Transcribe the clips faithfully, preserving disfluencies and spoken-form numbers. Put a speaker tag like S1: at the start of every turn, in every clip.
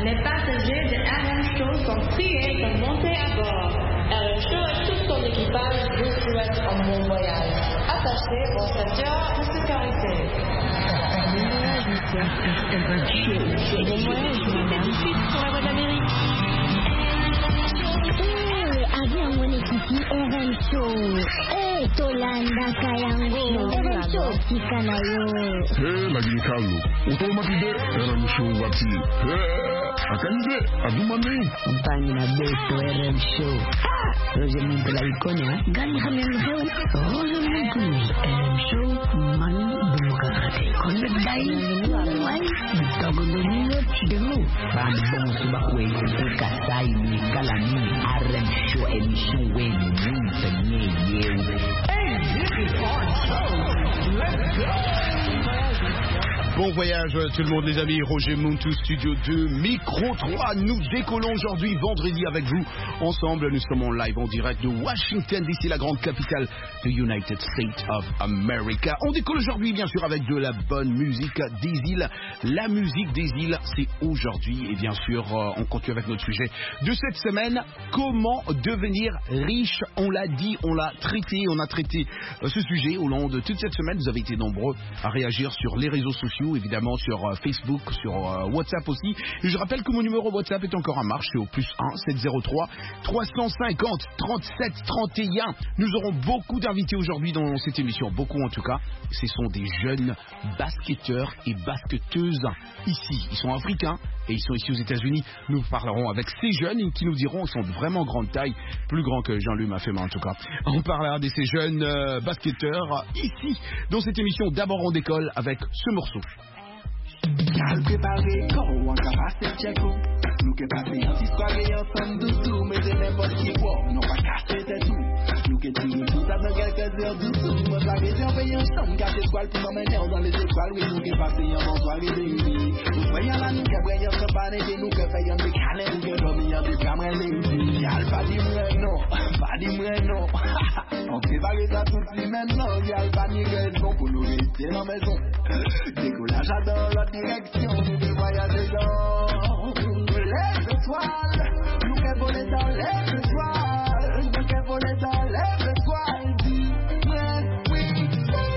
S1: Les passagers de R M Show sont priés de monter à bord. R M Show et tout son équipage vous souhaitent un bon voyage. Attachez vos ceintures de sécurité.
S2: Bon voyage, madame. Tout de suite sur la voie de l'Amérique.
S3: Avion mwenyekiti R M Show. Eh, Tolanda Kayango. R M Show tikanayo.
S4: Eh, lakini Carlo, utomatide R M Show wati. Eh, akanize, adumani.
S5: Mpanyi na beto R M Show. Roger Muntula ikonya.
S3: Gani kami ang show?
S5: Roger Muntula R M Show. Manu demokrate. Konde dai. Wai. Bitago domino chidemu. Bambong subakwe. Kasai ni kalani. R M Show émission when Muntenye you.
S6: Hey, this is our show. Let's go.
S7: Bon voyage tout le monde les amis, Roger Muntu Studio deux, Micro trois, nous décollons aujourd'hui vendredi avec vous, ensemble nous sommes en live en direct de Washington D C, la grande capitale de United States of America. On décolle aujourd'hui bien sûr avec de la bonne musique des îles, la musique des îles c'est aujourd'hui et bien sûr on continue avec notre sujet de cette semaine, comment devenir riche, on l'a dit, on l'a traité, on a traité ce sujet au long de toute cette semaine, vous avez été nombreux à réagir sur les réseaux sociaux, évidemment sur euh, Facebook, sur euh, WhatsApp aussi. Et je rappelle que mon numéro WhatsApp est encore en marche, c'est au plus un sept zéro trois trois cent cinquante trente-sept trente et un. Nous aurons beaucoup d'invités aujourd'hui dans cette émission, beaucoup en tout cas. Ce sont des jeunes basketteurs et basketteuses ici. Ils sont africains et ils sont ici aux États-Unis. Nous parlerons avec ces jeunes qui nous diront qu'ils sont de vraiment grande taille, plus grands que Jean-Louis Mafema en tout cas. On parlera de ces jeunes euh, basketteurs ici dans cette émission. D'abord on décolle avec ce morceau.
S8: Cal préparé, corps, on va passer check ou. Nous que passer en histoire et ensemble doucou, mais de n'importe qui voit, non pas casser tes tout. Nous que tirer tout ça dans quelques heures doucou. Moi, ça veut dire payer ensemble, gâcher étoiles pour m'emmener dans les étoiles. Oui, nous que passer en bon soirée de nuit. Nous voyons là, nous que voyons sans panique, nous que faisons des câlins, nous que dormons des camarades de Yal, pas dit moi non, pas dit moi non. On prépare ça tout de suite maintenant, yal, pas ni raison pour nous rester dans la maison. Décollage dans l'autre direction, nous devons voyager dans les étoiles. Nous devons voler dans les étoiles. Nous devons voler dans les étoiles. Dis-moi, oui,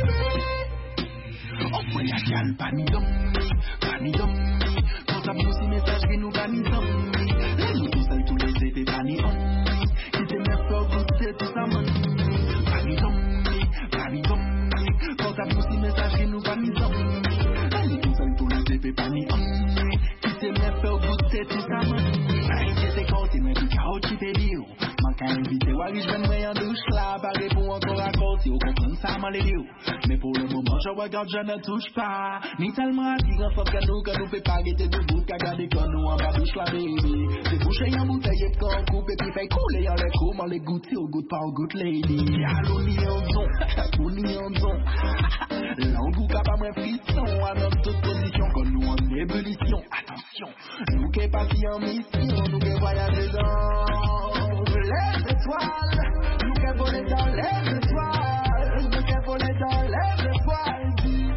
S8: baby. On voyage, yal, pas ni d'homme, pas ni d'homme. Quand ça pousse, message que nous pas ni d'homme. Nous tous seuls, tous les étés, pas ni homme. Qui te met fort, goûter tout ça, man. Pas ni d'homme, pas ni d'homme. Quand ça pousse, message que nous pas ni d'homme. Pas ni homme, qui te met faire goûter tout ça, man. Qui te compte, mais tu caoutchouc, qui te dit, man, quand invité, ouais, je vais en douche là, pas répondre encore à côté, au comprendre ça, man, les lieux. Mais pour le moment, je regarde, je ne touche pas. Ni tellement attirant, sauf que nous, que nous fait pas arrêter debout, qu'à garder quand nous en bas douche là, baby. C'est bouché en bouteille, et quand on coupe, et puis fait couler en les coups, man, les goûter au goût, pas au goût, lady. Allô, ni en zon, ou ni en zon. L'angou capable de frisson, à notre toute position, quand nous en ébullition. Attention, nous qui partis en mission, nous qui voyager dans les étoiles, nous qui voler dans les étoiles, nous qui voler dans les étoiles.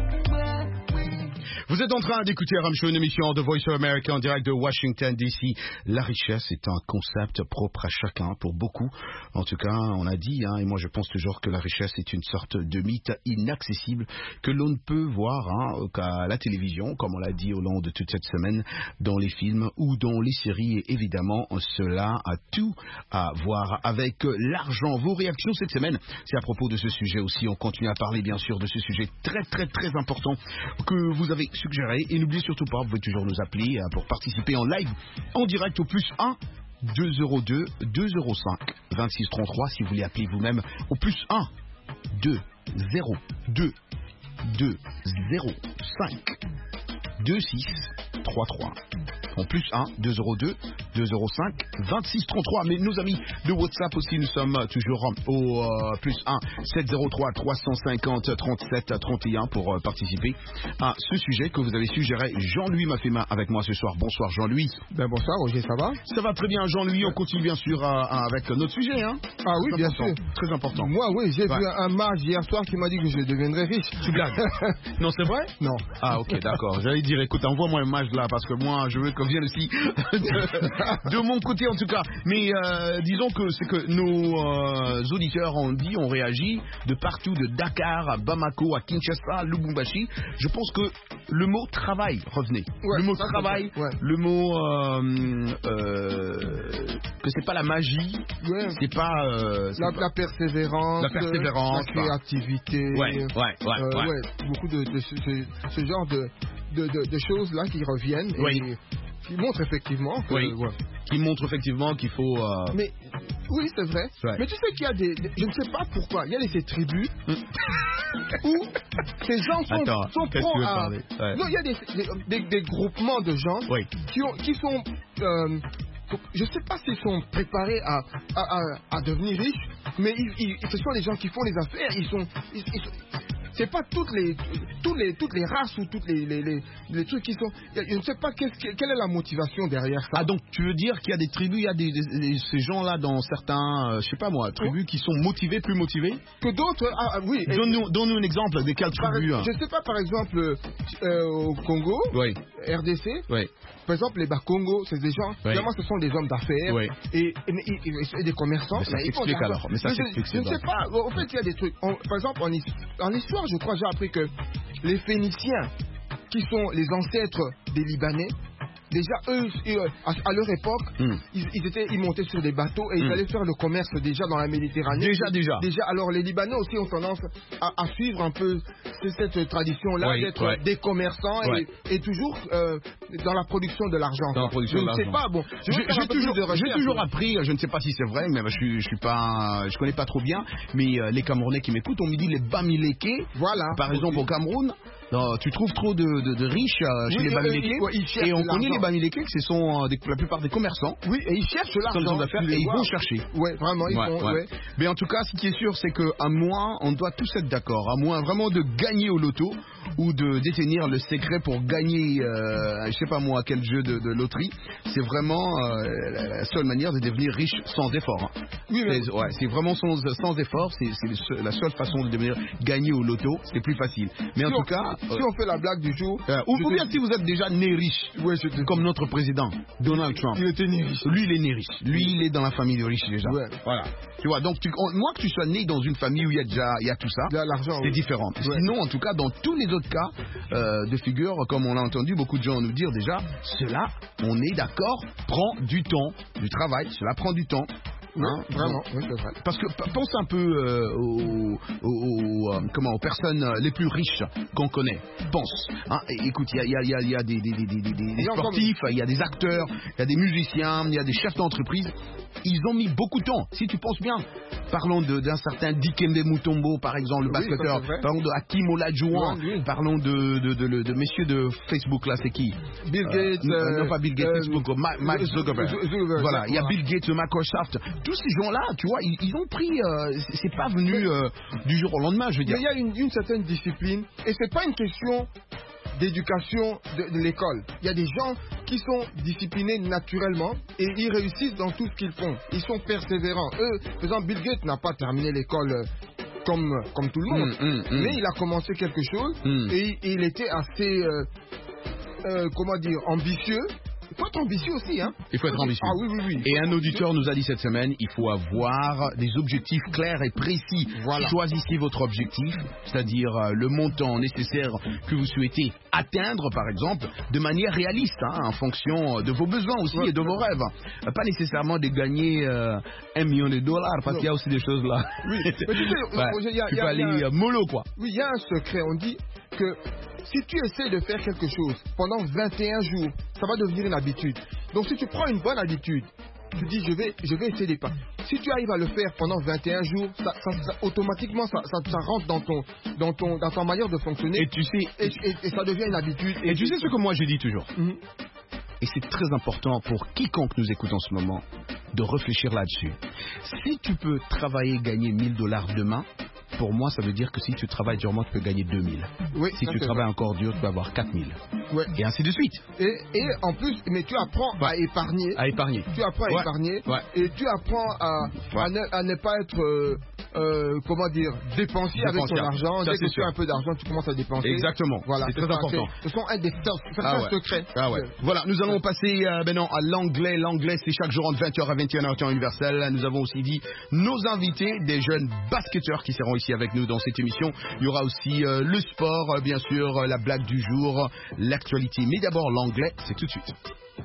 S7: Vous êtes en train d'écouter R M Show, une émission de Voice of America en direct de Washington D C. La richesse est un concept propre à chacun, pour beaucoup. En tout cas, on a dit, hein, et moi je pense toujours que la richesse est une sorte de mythe inaccessible que l'on ne peut voir hein, qu'à la télévision, comme on l'a dit au long de toute cette semaine, dans les films ou dans les séries. Et évidemment, cela a tout à voir avec l'argent. Vos réactions cette semaine, c'est à propos de ce sujet aussi. On continue à parler bien sûr de ce sujet très très très important que vous avez suggéré. Et n'oubliez surtout pas, vous pouvez toujours nous appeler pour participer en live, en direct au plus un deux zéro deux deux zéro cinq vingt-six trente-trois. Si vous voulez appeler vous-même au plus un deux zéro deux deux zéro cinq vingt-six trente-trois. En plus un deux zéro deux deux zéro cinq vingt-six trente-trois. Mais nos amis de WhatsApp aussi, nous sommes toujours au euh, plus un sept zéro trois trois cent cinquante trente-sept trente et un pour euh, participer à ce sujet que vous avez suggéré. Jean-Louis Mafema avec moi ce soir. Bonsoir Jean-Louis.
S9: Ben bonsoir Roger, ça va?
S7: Ça va très bien Jean-Louis, on continue bien sûr euh, avec notre sujet. Hein.
S9: Ah oui,
S7: très
S9: bien
S7: important.
S9: sûr.
S7: Très important.
S9: Moi oui, j'ai
S7: ouais.
S9: vu un mage hier soir qui m'a dit que je deviendrais riche.
S7: Tu blagues? Non, c'est vrai?
S9: Non.
S7: Ah ok, d'accord. J'allais dire, écoute, envoie-moi un mage là parce que moi je veux que revienne aussi de, de mon côté en tout cas. Mais euh, disons que c'est que nos euh, auditeurs ont dit, ont réagi de partout, de Dakar à Bamako, à Kinshasa, à Lubumbashi. Je pense que le mot travail revenait.
S9: Ouais,
S7: le mot
S9: ça,
S7: travail,
S9: ouais.
S7: le mot euh, euh, que c'est pas la magie,
S9: ouais.
S7: c'est pas euh, c'est
S9: la,
S7: pas...
S9: la persévérance,
S7: la persévérance,
S9: la créativité,
S7: ouais, ouais, ouais,
S9: euh,
S7: ouais.
S9: ouais, beaucoup de, de ce, ce, ce genre de, de, de, de choses là qui reviennent
S7: oui.
S9: et qui montrent effectivement que,
S7: oui.
S9: ouais.
S7: qui montrent effectivement qu'il faut. Euh...
S9: Mais oui, c'est vrai.
S7: Ouais.
S9: Mais tu sais qu'il y a des, des, je ne sais pas pourquoi, il y a des ces tribus où ces gens sont,
S7: Attends,
S9: sont
S7: qu'est-ce que
S9: pros
S7: tu veux
S9: à.
S7: parler ouais.
S9: Non, il y a des, des, des, des groupements de gens
S7: oui.
S9: qui, ont, qui sont. Euh, je ne sais pas s'ils sont préparés à, à, à, à devenir riches, mais ils, ils, ce sont les gens qui font les affaires. Ils sont. Ils, ils sont c'est pas toutes les, toutes les, toutes les races ou toutes les, les, les, les trucs qui sont. Je ne sais pas quelle est la motivation derrière ça.
S7: Ah donc tu veux dire qu'il y a des tribus, il y a des, des, des ces gens-là dans certains, euh, je sais pas moi, tribus oui. qui sont motivés, plus motivés
S9: que d'autres. Ah, oui.
S7: Donne-nous, donne-nous un exemple de quelle tribu.
S9: Par, hein. Je ne sais pas, par exemple euh, au Congo,
S7: oui.
S9: R D C.
S7: Oui.
S9: Par exemple, les Bakongo, c'est des gens, oui. vraiment, ce sont des hommes d'affaires
S7: oui.
S9: et, et, et, et, et des commerçants.
S7: Mais ça s'explique alors. Mais ça
S9: je,
S7: s'explique.
S9: Je ne sais pas. En fait, il y a des trucs. On, par exemple, en, en histoire, je crois, j'ai appris que les Phéniciens, qui sont les ancêtres des Libanais, déjà eux, à, à leur époque, mm. ils, ils, étaient, ils montaient sur des bateaux et ils mm. allaient faire le commerce déjà dans la Méditerranée.
S7: Déjà, déjà.
S9: Déjà. Alors les Libanais aussi ont tendance à, à suivre un peu cette tradition-là
S7: oui,
S9: d'être
S7: ouais.
S9: des commerçants
S7: ouais.
S9: et, et toujours euh, dans la production de l'argent.
S7: Dans la production
S9: je
S7: de l'argent.
S9: Je ne sais pas. Bon,
S7: j'ai toujours, j'ai toujours appris. Je ne sais pas si c'est vrai, mais je suis, je suis pas, je connais pas trop bien. Mais euh, les Camerounais qui m'écoutent, on me dit les Bamileke.
S9: Voilà.
S7: Par
S9: okay.
S7: exemple au Cameroun. Non, tu trouves trop de, de, de riches euh, chez
S9: oui,
S7: les Bamileke
S9: euh,
S7: et on connaît les Bamileke que ce sont euh, des, la plupart des commerçants.
S9: Oui, et ils cherchent l'argent
S7: d'affaires et ils vont chercher.
S9: Oui, vraiment, ils
S7: ouais,
S9: vont.
S7: Ouais.
S9: Ouais.
S7: Mais en tout cas, ce qui est sûr, c'est qu'à moins, on doit tous être d'accord, à moins vraiment de gagner au loto ou de détenir le secret pour gagner, euh, je sais pas moi, quel jeu de, de loterie. C'est vraiment euh, la seule manière de devenir riche sans effort. Hein.
S9: Oui, mais...
S7: c'est, ouais, c'est vraiment sans, sans effort. C'est, c'est la seule façon de devenir gagner au loto. C'est plus facile. Mais
S9: si
S7: en
S9: on,
S7: tout cas,
S9: si euh, on fait la blague du jour,
S7: euh, ou, ou bien
S9: te...
S7: si vous êtes déjà né riche,
S9: ouais, te...
S7: comme notre président Donald Trump.
S9: Il était né riche.
S7: Lui, il est né riche. Lui, il est dans la famille de riches déjà.
S9: Ouais.
S7: Voilà. Tu vois, donc tu, on, moi que tu sois né dans une famille où il y a déjà il y a tout ça,
S9: l'argent,
S7: c'est
S9: oui.
S7: différent. Ouais. Sinon, en tout cas, dans tous les autres cas euh, de figure, comme on l'a entendu beaucoup de gens nous dire déjà, cela, on est d'accord, prend du temps, du travail, cela prend du temps.
S9: Oui,
S7: hein,
S9: vraiment, oui, c'est vrai.
S7: Parce que pense un peu euh, aux, aux, aux, comment, aux personnes les plus riches qu'on connaît. Pense. Hein, et, écoute, il y a, y, a, y, a, y a des, des, des, des, des sportifs, il y a des acteurs, il y a des musiciens, il y a des chefs d'entreprise. Ils ont mis beaucoup de temps. Si tu penses bien, parlons de, d'un certain Dikembe Mutombo, par exemple, le
S9: oui,
S7: basketteur. Parlons de Hakim Olajuwon. Oui, oui. Parlons de, de, de, de, de messieurs de Facebook, là, c'est qui?
S9: Bill Gates.
S7: Euh,
S9: euh,
S7: non, pas Bill Gates,
S9: euh,
S7: Facebook, euh, Mark Zuckerberg.
S9: Zuckerberg.
S7: Voilà, il y a Bill Gates, Microsoft. Tous ces gens-là, tu vois, ils, ils ont pris. Euh, c'est pas venu euh, du jour au lendemain, je veux dire.
S9: Mais il y a une, une certaine discipline, et c'est pas une question d'éducation de, de l'école. Il y a des gens qui sont disciplinés naturellement et ils réussissent dans tout ce qu'ils font. Ils sont persévérants. Eux, par exemple, Bill Gates n'a pas terminé l'école comme, comme tout le monde,
S7: mmh, mmh, mmh.
S9: mais il a commencé quelque chose
S7: mmh.
S9: et il était assez, euh, euh, comment dire, ambitieux. Il faut être ambitieux aussi, hein.
S7: Il faut être ambitieux.
S9: Ah oui, oui, oui.
S7: Et un auditeur nous a dit cette semaine, il faut avoir des objectifs clairs et précis.
S9: Voilà.
S7: Choisissez votre objectif, c'est-à-dire euh, le montant nécessaire que vous souhaitez atteindre, par exemple, de manière réaliste, hein, en fonction de vos besoins aussi ouais. et de vos rêves. Euh, pas nécessairement de gagner euh, un million de dollars, parce qu'il y a aussi des choses là.
S9: Oui, mais tu sais,
S7: ouais,
S9: Roger, il y a,
S7: tu
S9: y a,
S7: peux aller
S9: y a,
S7: mollo, quoi.
S9: Oui, il y a un secret. On dit que si tu essaies de faire quelque chose pendant vingt et un jours, ça va devenir une habitude. Donc si tu prends une bonne habitude, tu dis je vais, je vais essayer des pas. Si tu arrives à le faire pendant vingt et un jours, ça, ça, ça, automatiquement ça, ça, ça rentre dans ton, dans ton, dans ta manière de fonctionner.
S7: Et tu sais,
S9: et, et, et ça devient une habitude.
S7: Et, et tu sais ce que moi je dis toujours.
S9: Mm-hmm.
S7: Et c'est très important pour quiconque nous écoute en ce moment de réfléchir là-dessus. Si tu peux travailler, gagner mille dollars demain, pour moi, ça veut dire que si tu travailles durement, tu peux gagner deux mille.
S9: Oui,
S7: si tu travailles vrai. encore dur, tu peux avoir quatre mille.
S9: Ouais.
S7: Et ainsi de suite.
S9: Et, et en plus, mais tu apprends ouais. à épargner.
S7: À épargner.
S9: Tu apprends à
S7: ouais.
S9: épargner.
S7: Ouais.
S9: Et tu apprends à, ouais. à, ne, à ne pas être... Euh, euh, comment dire, dépensier avec ton argent.
S7: Ça,
S9: Dès que tu
S7: sûr.
S9: as un peu d'argent, tu commences à dépenser.
S7: Exactement.
S9: Voilà,
S7: c'est très important.
S9: Ce sont un des certains
S7: ah ouais.
S9: secrets.
S7: Ah ouais. Voilà, nous allons passer euh, maintenant à l'anglais. L'anglais, c'est chaque jour entre vingt heures à vingt et une heures temps universel. Nous avons aussi dit nos invités, des jeunes basketteurs qui seront ici avec nous dans cette émission. Il y aura aussi euh, le sport, euh, bien sûr, euh, la blague du jour, l'actualité. Mais d'abord, l'anglais, c'est tout de suite.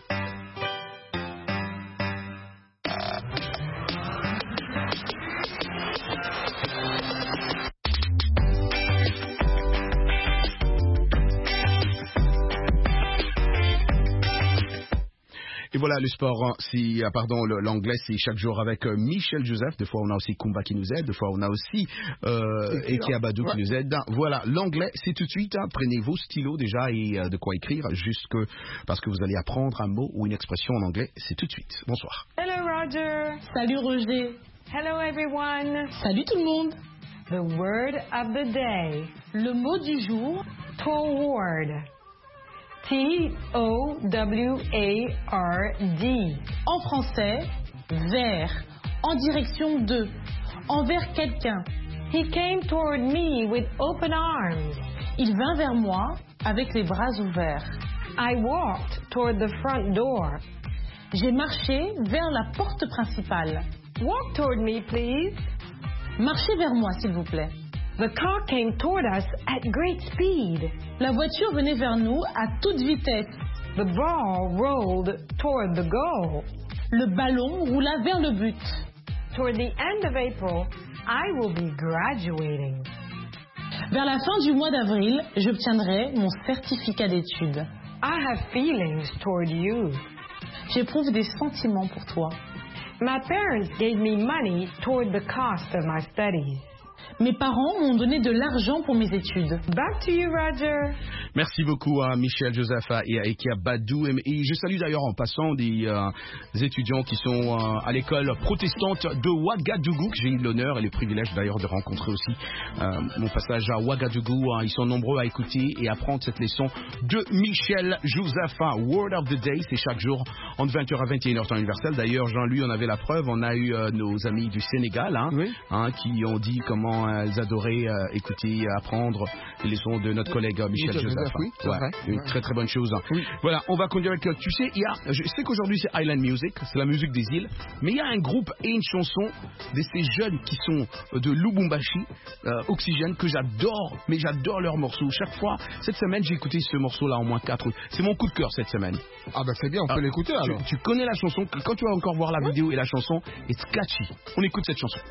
S7: Et voilà, le sport, c'est, pardon, l'anglais, c'est chaque jour avec euh, Michel Joseph. Des fois, on a aussi Kumba qui nous aide. Des fois, on a aussi euh, Eki Abadou ouais. qui nous aide. Voilà, l'anglais, c'est tout de suite. Hein, prenez vos stylos déjà et euh, de quoi écrire, jusque parce que vous allez apprendre un mot ou une expression en anglais. C'est tout de suite. Bonsoir.
S1: Hello, Roger.
S2: Salut, Roger.
S1: Hello, everyone.
S2: Salut, tout le monde.
S1: The word of the day.
S2: Le mot du jour.
S1: Toward. T O W A R D.
S2: En français, vers, en direction de, envers quelqu'un.
S1: He came toward me with open arms.
S2: Il vint vers moi avec les bras ouverts.
S1: I walked toward the front door.
S2: J'ai marché vers la porte principale.
S1: Walk toward me, please.
S2: Marchez vers moi, s'il vous plaît.
S1: The car came toward us at great speed.
S2: La voiture venait vers nous à toute vitesse.
S1: The ball rolled toward the goal.
S2: Le ballon roula vers le but.
S1: Toward the end of April, I will be graduating.
S2: Vers la fin du mois d'avril, j'obtiendrai mon certificat d'études.
S1: I have feelings toward you.
S2: J'éprouve des sentiments pour toi.
S1: My parents gave me money toward the cost of my studies.
S2: Mes parents m'ont donné de l'argent pour mes études.
S1: Back to you, Roger.
S7: Merci beaucoup à Michel Joseph et à Eki Abadou. Et je salue d'ailleurs en passant des, euh, des étudiants qui sont euh, à l'école protestante de Ouagadougou, que j'ai eu l'honneur et le privilège d'ailleurs de rencontrer aussi. Euh, mon passage à Ouagadougou, hein, ils sont nombreux à écouter et apprendre cette leçon de Michel Joseph. Word of the Day, c'est chaque jour entre vingt heures à vingt et une heures temps universel. D'ailleurs, Jean-Louis, on avait la preuve. On a eu euh, nos amis du Sénégal hein, oui. hein, qui ont dit comment elles adoraient euh, écouter, apprendre les leçons de notre collègue euh, Michel Joseph. Oui, ouais, une ouais. très très bonne chose. Oui. Voilà, on va continuer avec. Tu sais, il y a, je sais qu'aujourd'hui c'est Island Music, c'est la musique des îles, mais il y a un groupe et une chanson de ces jeunes qui sont de Lubumbashi, euh, Oxygène, que j'adore, mais j'adore leurs morceaux. Chaque fois, cette semaine, j'ai écouté ce morceau-là au moins quatre. C'est mon coup de cœur cette semaine.
S9: Ah bah c'est bien, on peut ah, l'écouter alors.
S7: Tu, tu connais la chanson, quand tu vas encore voir la vidéo et la chanson, it's catchy. On écoute cette chanson.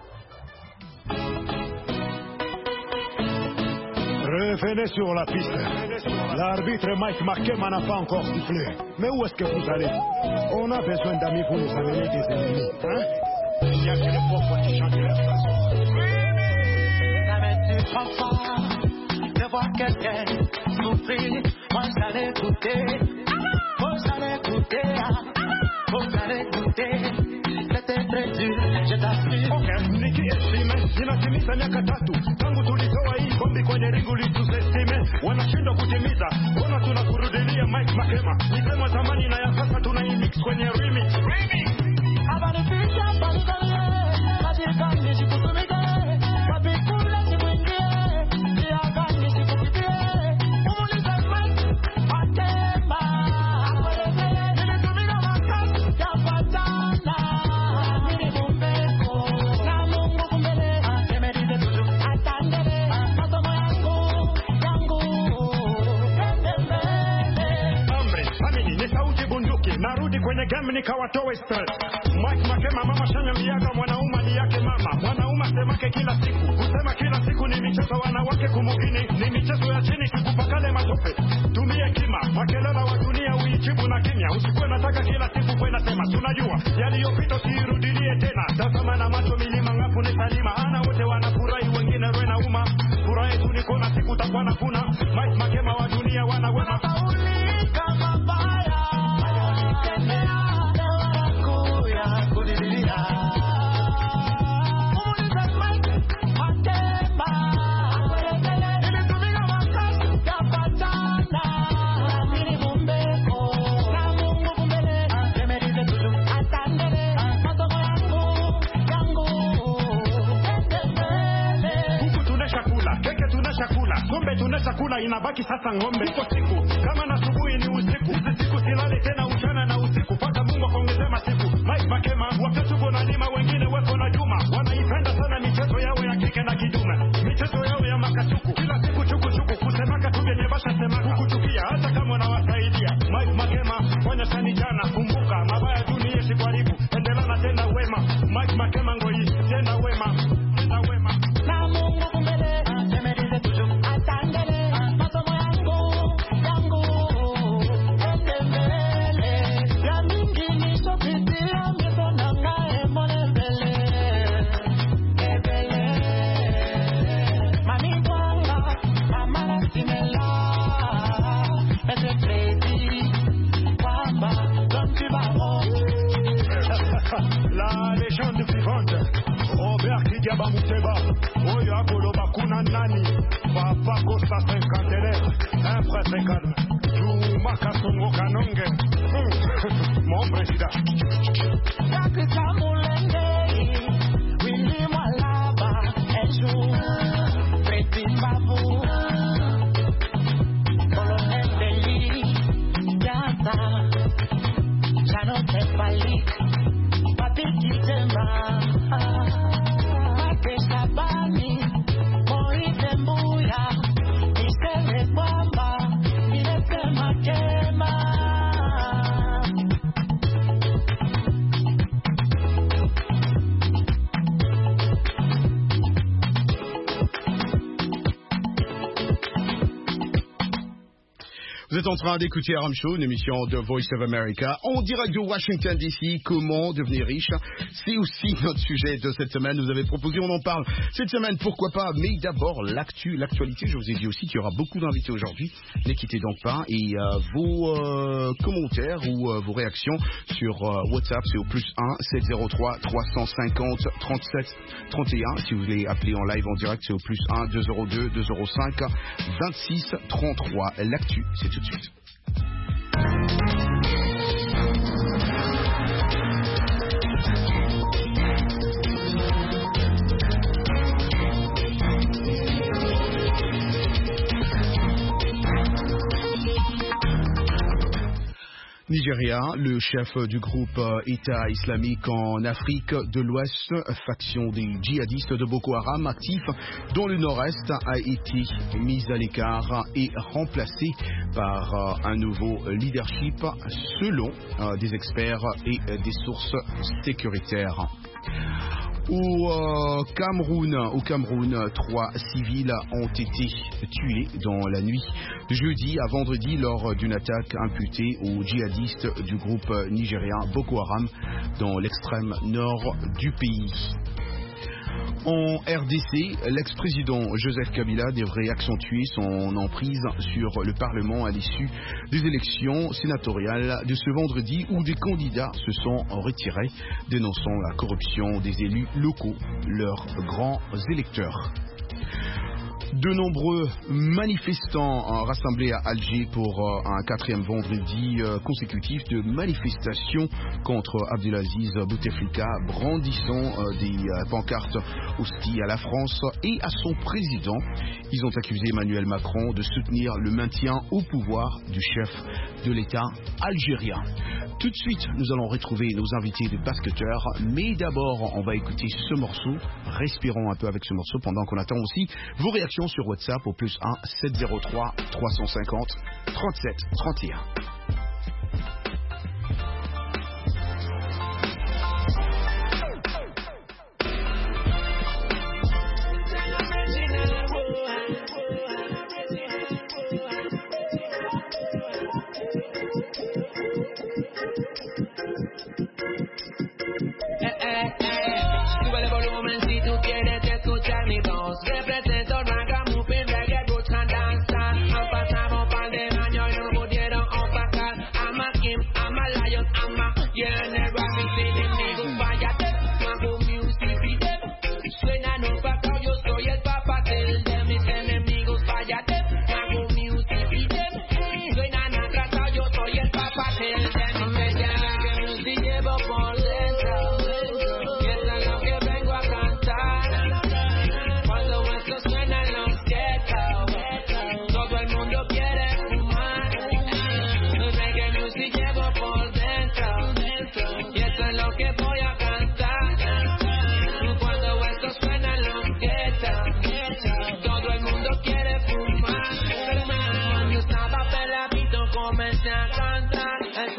S10: Revenez sur la piste. L'arbitre Mike Makema n'a pas encore sifflé. Mais où est-ce que vous allez? On a besoin d'amis pour nous amener des ennemis. Hein? Il y a que les pauvres qui chantent leur chanson.
S11: N'avais-tu pas peur de voir quelqu'un souffrir? Moi j'allais écouter. Moi j'allais écouter. Moi j'allais écouter. C'était très dur, je t'assure.
S10: Okay, nikiesime, ninatimiza miaka tatu tangu tulitoa hii bombi kwenye ringu litusesime. Wanashindwa kutimiza, mbona tunakurudilia Mike Makema? Nisema zamani na ya sasa tunaimix kwenye remix.
S11: Habari picha paligalie, katika nishikutumike, kapikule sikuingie, siaka nishikupitie, umuliza Mike Makema. Nilitumina makasi ya patana.
S10: Narudi kwenye game nikawatoe stress. Mike Makema mama shanyambiaga mwanaume ni yake mama. Mwanaume semake kila siku. Kusema kila siku ni michezo wanawake kumugini. Ni michezo ya chini kikupakale matope. Tumie kima. Makelele wa dunia uijibu na kimya. Usikuwe nataka kila siku kwe nasema. Tunajua yaliyopita usirudilie tena. Tazama na macho milima ngapu ni salima. Ana wote wanafurahi wengine roe na uma. Furaha yetu niko na siku takuwa na kuna. Mike Makema wa dunia wanawema.
S11: Kama baya.
S10: chakula inabaki sasa ng'ombe. Iko siku kama na asubuhi ni usiku, usiku silale tena uchana na usiku, pata Mungu akuongezee masiku. Mike Makema wakati uko na lima, wengine weko na Juma, wanaipenda sana michezo yao ya kike na kidume, michezo yao ya makasuku, kila siku chuku chuku, kusemaka tu vyenye basha semaka, kukuchukia hata kama unawasaidia. Mike Makema fanya sani jana, kumbuka mabaya dunia sikwaribu, endelea na tenda wema. Mike Makema ngoi tenda wema, tenda wema.
S11: Na Mungu kumbele, atemelize tuju, atangele, masomo yangu, yangu, ende mbele, ya mingi nisho pitia, miso nangae mole mbele, ebele, mami kwanga, amala simela, ete crazy, kwamba, don't give up.
S10: La légende vivante, Robert Kidiaba Mouteba, Oyo Akoloba Kuna Nani, Papa Costa cinquantenaire, un prêtre calme, Juma Kasongo Kanonge, mon président.
S11: Yakita Mulenge, Willy Mwalaba, Eju, Freddy Babu, Colonel Deli, Yata, Jano Tepali, Papi Kitema, Mate Sabani, Moite Mbuya, Isele Kwamba, Ilete Makema.
S7: Vous êtes en train d'écouter Aram Show, une émission de Voice of America, en direct de Washington D C. Comment devenir riche? C'est aussi notre sujet de cette semaine. Vous avez proposé, on en parle cette semaine, pourquoi pas. Mais d'abord, l'actu, l'actualité. Je vous ai dit aussi qu'il y aura beaucoup d'invités aujourd'hui. Ne quittez donc pas. Et euh, vos euh, commentaires ou euh, vos réactions sur euh, WhatsApp, c'est au plus un sept zéro trois trois cent cinquante trente-sept trente et un. Si vous voulez appeler en live en direct, c'est au plus un deux zéro deux deux zéro cinq vingt-six trente-trois. L'actu, c'est tout de suite. Nigeria, le chef du groupe État islamique en Afrique de l'Ouest, faction des djihadistes de Boko Haram actifs dans le nord-est, a été mis à l'écart et remplacé par un nouveau leadership selon des experts et des sources sécuritaires. Au euh, Cameroun, au Cameroun, trois civils ont été tués dans la nuit de jeudi à vendredi lors d'une attaque imputée aux djihadistes du groupe nigérien Boko Haram dans l'extrême nord du pays. En R D C, l'ex-président Joseph Kabila devrait accentuer son emprise sur le Parlement à l'issue des élections sénatoriales de ce vendredi où des candidats se sont retirés, dénonçant la corruption des élus locaux, leurs grands électeurs. De nombreux manifestants rassemblés à Alger pour un quatrième vendredi consécutif de manifestations contre Abdelaziz Bouteflika, brandissant des pancartes hostiles à la France et à son président. Ils ont accusé Emmanuel Macron de soutenir le maintien au pouvoir du chef de l'État algérien. Tout de suite, nous allons retrouver nos invités de basketteurs, mais d'abord, on va écouter ce morceau. Respirons un peu avec ce morceau pendant qu'on attend aussi vos réactions sur WhatsApp au plus un sept zéro trois trois cent cinquante trente-sept trente et un.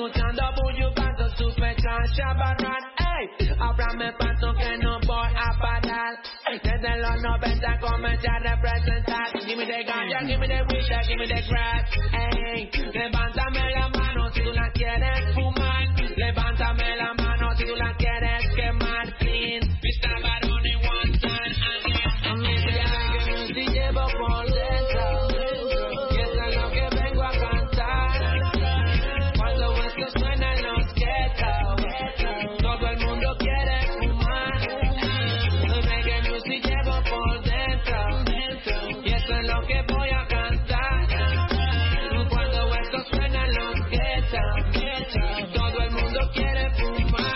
S12: luchando bullo paso super chachabarran. Ey, ahora me paso que no voy a parar. Desde los noventa comencé a representar. Give me the ganja, give me the weed, give me the crack. Ey, levántame la mano si tú la quieres fumar. Levántame la mano si tú la quieres quemar. Clean, Mister Baroni one time again. A mí me que me llevo por dentro. Y eso es lo que vengo a cantar. Cuando esto suena en los ghettos, todo el mundo quiere fumar. Reggae music llevo por dentro. Y eso es lo que voy a cantar. Cuando esto suena en los ghettos, todo el mundo quiere fumar.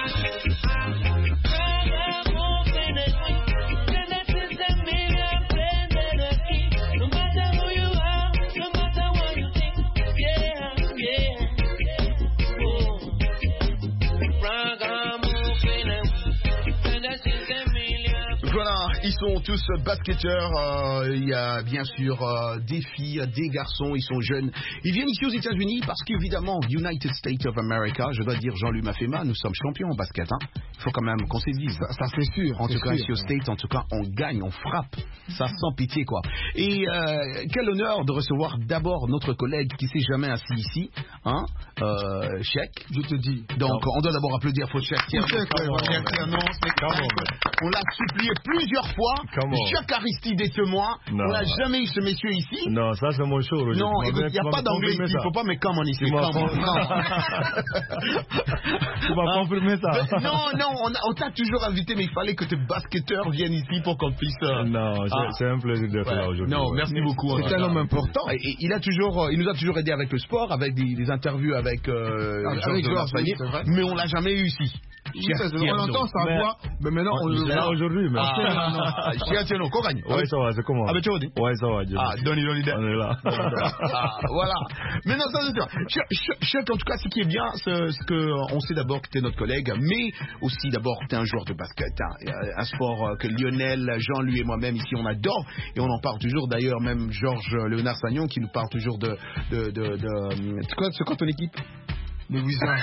S7: Voilà, ils sont tous basketteurs. Euh, il y a bien sûr euh, des filles, des garçons, ils sont jeunes. Ils viennent ici aux États-Unis parce qu'évidemment, United States of America, je dois dire Jean-Louis Mafema, nous sommes champions en basket. Hein. Il faut quand même qu'on se dise.
S9: Ça, ça c'est sûr.
S7: En tout cas,
S9: sûr.
S7: ici aux States, en tout cas, on gagne, on frappe. Ça sans pitié, quoi. Et euh, quel honneur de recevoir d'abord notre collègue qui s'est jamais assis ici, hein, euh, Cheikh.
S9: Je te dis.
S7: Donc, non. On doit d'abord applaudir pour Cheikh. Tiens, on l'a supplié plusieurs fois. Cheikh Aristide et moi.
S13: Non.
S7: On n'a jamais eu ce monsieur ici.
S13: Non, ça c'est mon show, Roger.
S7: Non, il n'y a pas d'anglais ici. Il ne faut pas, mais comme on ici.
S13: Tu m'as confirmé ça.
S7: Mais, non, non, on, on t'a toujours invité, mais il fallait que tes basketteurs viennent ici pour qu'on puisse. Euh...
S13: Non, ah. c'est un plaisir d'être ouais. là aujourd'hui.
S7: Non, merci ouais. beaucoup.
S9: C'est un homme important.
S7: Et, et, il, a toujours, il nous a toujours aidé avec le sport, avec des, des interviews avec, euh,
S9: avec Georges de Lassagne,
S7: mais on l'a jamais eu ici.
S9: Oui, on entend sa voix, mais maintenant on le
S13: voit aujourd'hui.
S7: Chia Tieno, qu'on gagne.
S13: Ouais, ça va, c'est comment?
S7: Ah, mais tu dis?
S13: Ouais, ça va.
S7: Ah, Donny, Donny,
S13: on est là.
S7: Ah, voilà. Maintenant, ça, c'est sûr. Cheikh, en tout cas, ce qui est bien, c'est ce que on sait d'abord que tu es notre collègue, mais aussi d'abord que tu es un joueur de basket. Hein. Un sport que Lionel, Jean, lui et moi-même ici, on adore. Et on en parle toujours. D'ailleurs, même Georges Léonard Sagnon qui nous parle toujours de. de, de, de... C'est quoi, c'est quoi ton équipe?
S9: Le Wizard.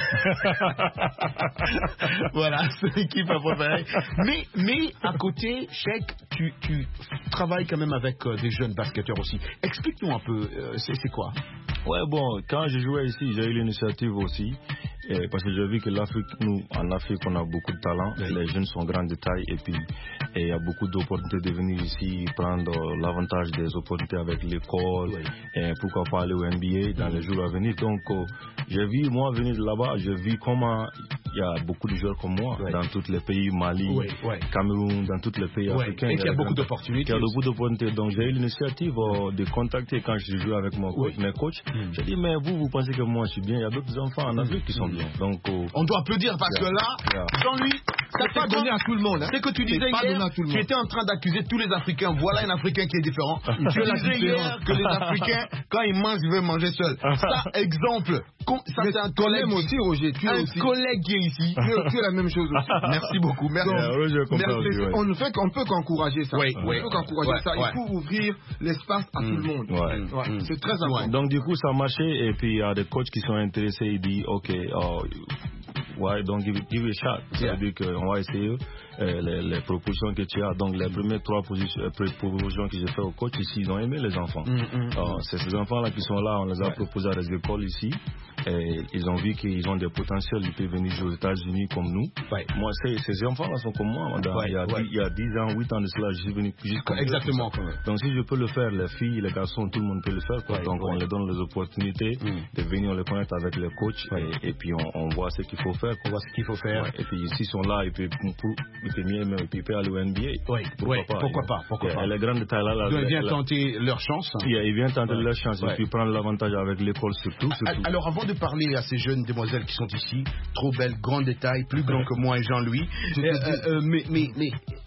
S7: Voilà, c'est l'équipe à préférer. Mais, mais à côté, Cheikh, tu, tu travailles quand même avec euh, des jeunes basketteurs aussi. Explique-nous un peu, euh, c'est, c'est quoi?
S13: Ouais, bon, quand je jouais ici, j'ai eu l'initiative aussi. Et parce que j'ai vu que l'Afrique, nous, en Afrique, on a beaucoup de talent. Oui. Les jeunes sont grands de taille et puis il y a beaucoup d'opportunités de venir ici, prendre l'avantage des opportunités avec l'école. Oui. Et pourquoi pas aller au N B A dans les jours à venir. Donc, euh, j'ai vu, moi, venir de là-bas, j'ai vu comment il y a beaucoup de joueurs comme moi oui. dans tous les pays, Mali, oui. Oui. Cameroun, dans tous les pays oui. africains.
S7: Et qu'il y a, y a beaucoup d'opportunités.
S13: Il y a beaucoup d'opportunités. Donc, j'ai eu l'initiative euh, de contacter quand je jouais avec mon coach, oui. mes coachs. Mm. J'ai dit, mais vous, vous pensez que moi, je suis bien. Il y a d'autres enfants en Afrique mm. qui sont bien. Donc, euh,
S7: on doit applaudir parce yeah. que là, yeah. Jean-Louis,
S9: c'est pas donné à tout le monde. Hein.
S7: C'est que tu disais hier, tu étais en train d'accuser tous les Africains. Voilà un Africain qui est différent. Tu disais hier que les Africains, quand ils mangent, ils veulent manger seuls. Ça, exemple. Ça, c'est un collègue
S9: aussi, Roger. Tu
S7: un
S9: aussi.
S7: collègue qui est ici.
S9: Tu es la même chose aussi.
S7: Merci beaucoup. Merci.
S13: Donc, yeah, Roger, merci.
S9: Aussi, ouais. On ne fait qu'on peut qu'encourager ça.
S7: Oui,
S9: on
S7: oui.
S9: peut qu'encourager
S7: ouais,
S9: ça.
S7: Ouais.
S9: Il faut ouvrir l'espace à mmh. tout le monde.
S13: Ouais.
S9: Ouais. Mmh. C'est très important.
S13: Donc, du coup, ça a marché. Et puis, il y a des coachs qui sont intéressés. Ils disent, OK, oh, ouais, donc give, give it a shot. Ça yeah. veut dire qu'on va essayer euh, les, les propositions que tu as. Donc, les premières trois positions, euh, propositions que j'ai fait au coach ici, ils ont aimé les enfants. Mm, mm, Alors, mm. C'est ces enfants-là qui sont là, on les a ouais. proposés à des écoles ici. Et ils ont vu qu'ils ont des potentiels, ils peuvent venir jouer aux États-Unis comme nous. Ouais. Moi, ces, ces enfants-là sont comme moi. Dans, ouais, il, y a ouais. dix, il y a dix ans, huit ans de cela, je suis venu jusqu'à.
S7: Exactement.
S13: Donc, si je peux le faire, les filles, les garçons, tout le monde peut le faire. Ouais, Donc, ouais. on les donne les opportunités mm. de venir, on les connecte avec les coachs ouais. et, et puis on, on voit ce qu'il faut faire.
S7: On voit ce qu'il faut faire.
S13: Ouais. Et puis, s'ils sont là, ils peuvent, ils peuvent mieux, mais ils peuvent aller au N B A.
S7: Oui, pourquoi, ouais. pas, pourquoi pas Pourquoi pas
S13: Et les grandes tailles là.
S7: Ils viennent tenter leur chance.
S13: Yeah, ils viennent tenter ouais. leur chance et puis prendre l'avantage avec l'école surtout, surtout.
S7: Alors, avant de parler à ces jeunes demoiselles qui sont ici, trop belles, grandes de taille, plus grands que moi et Jean-Louis, euh, euh, mais, mais, mais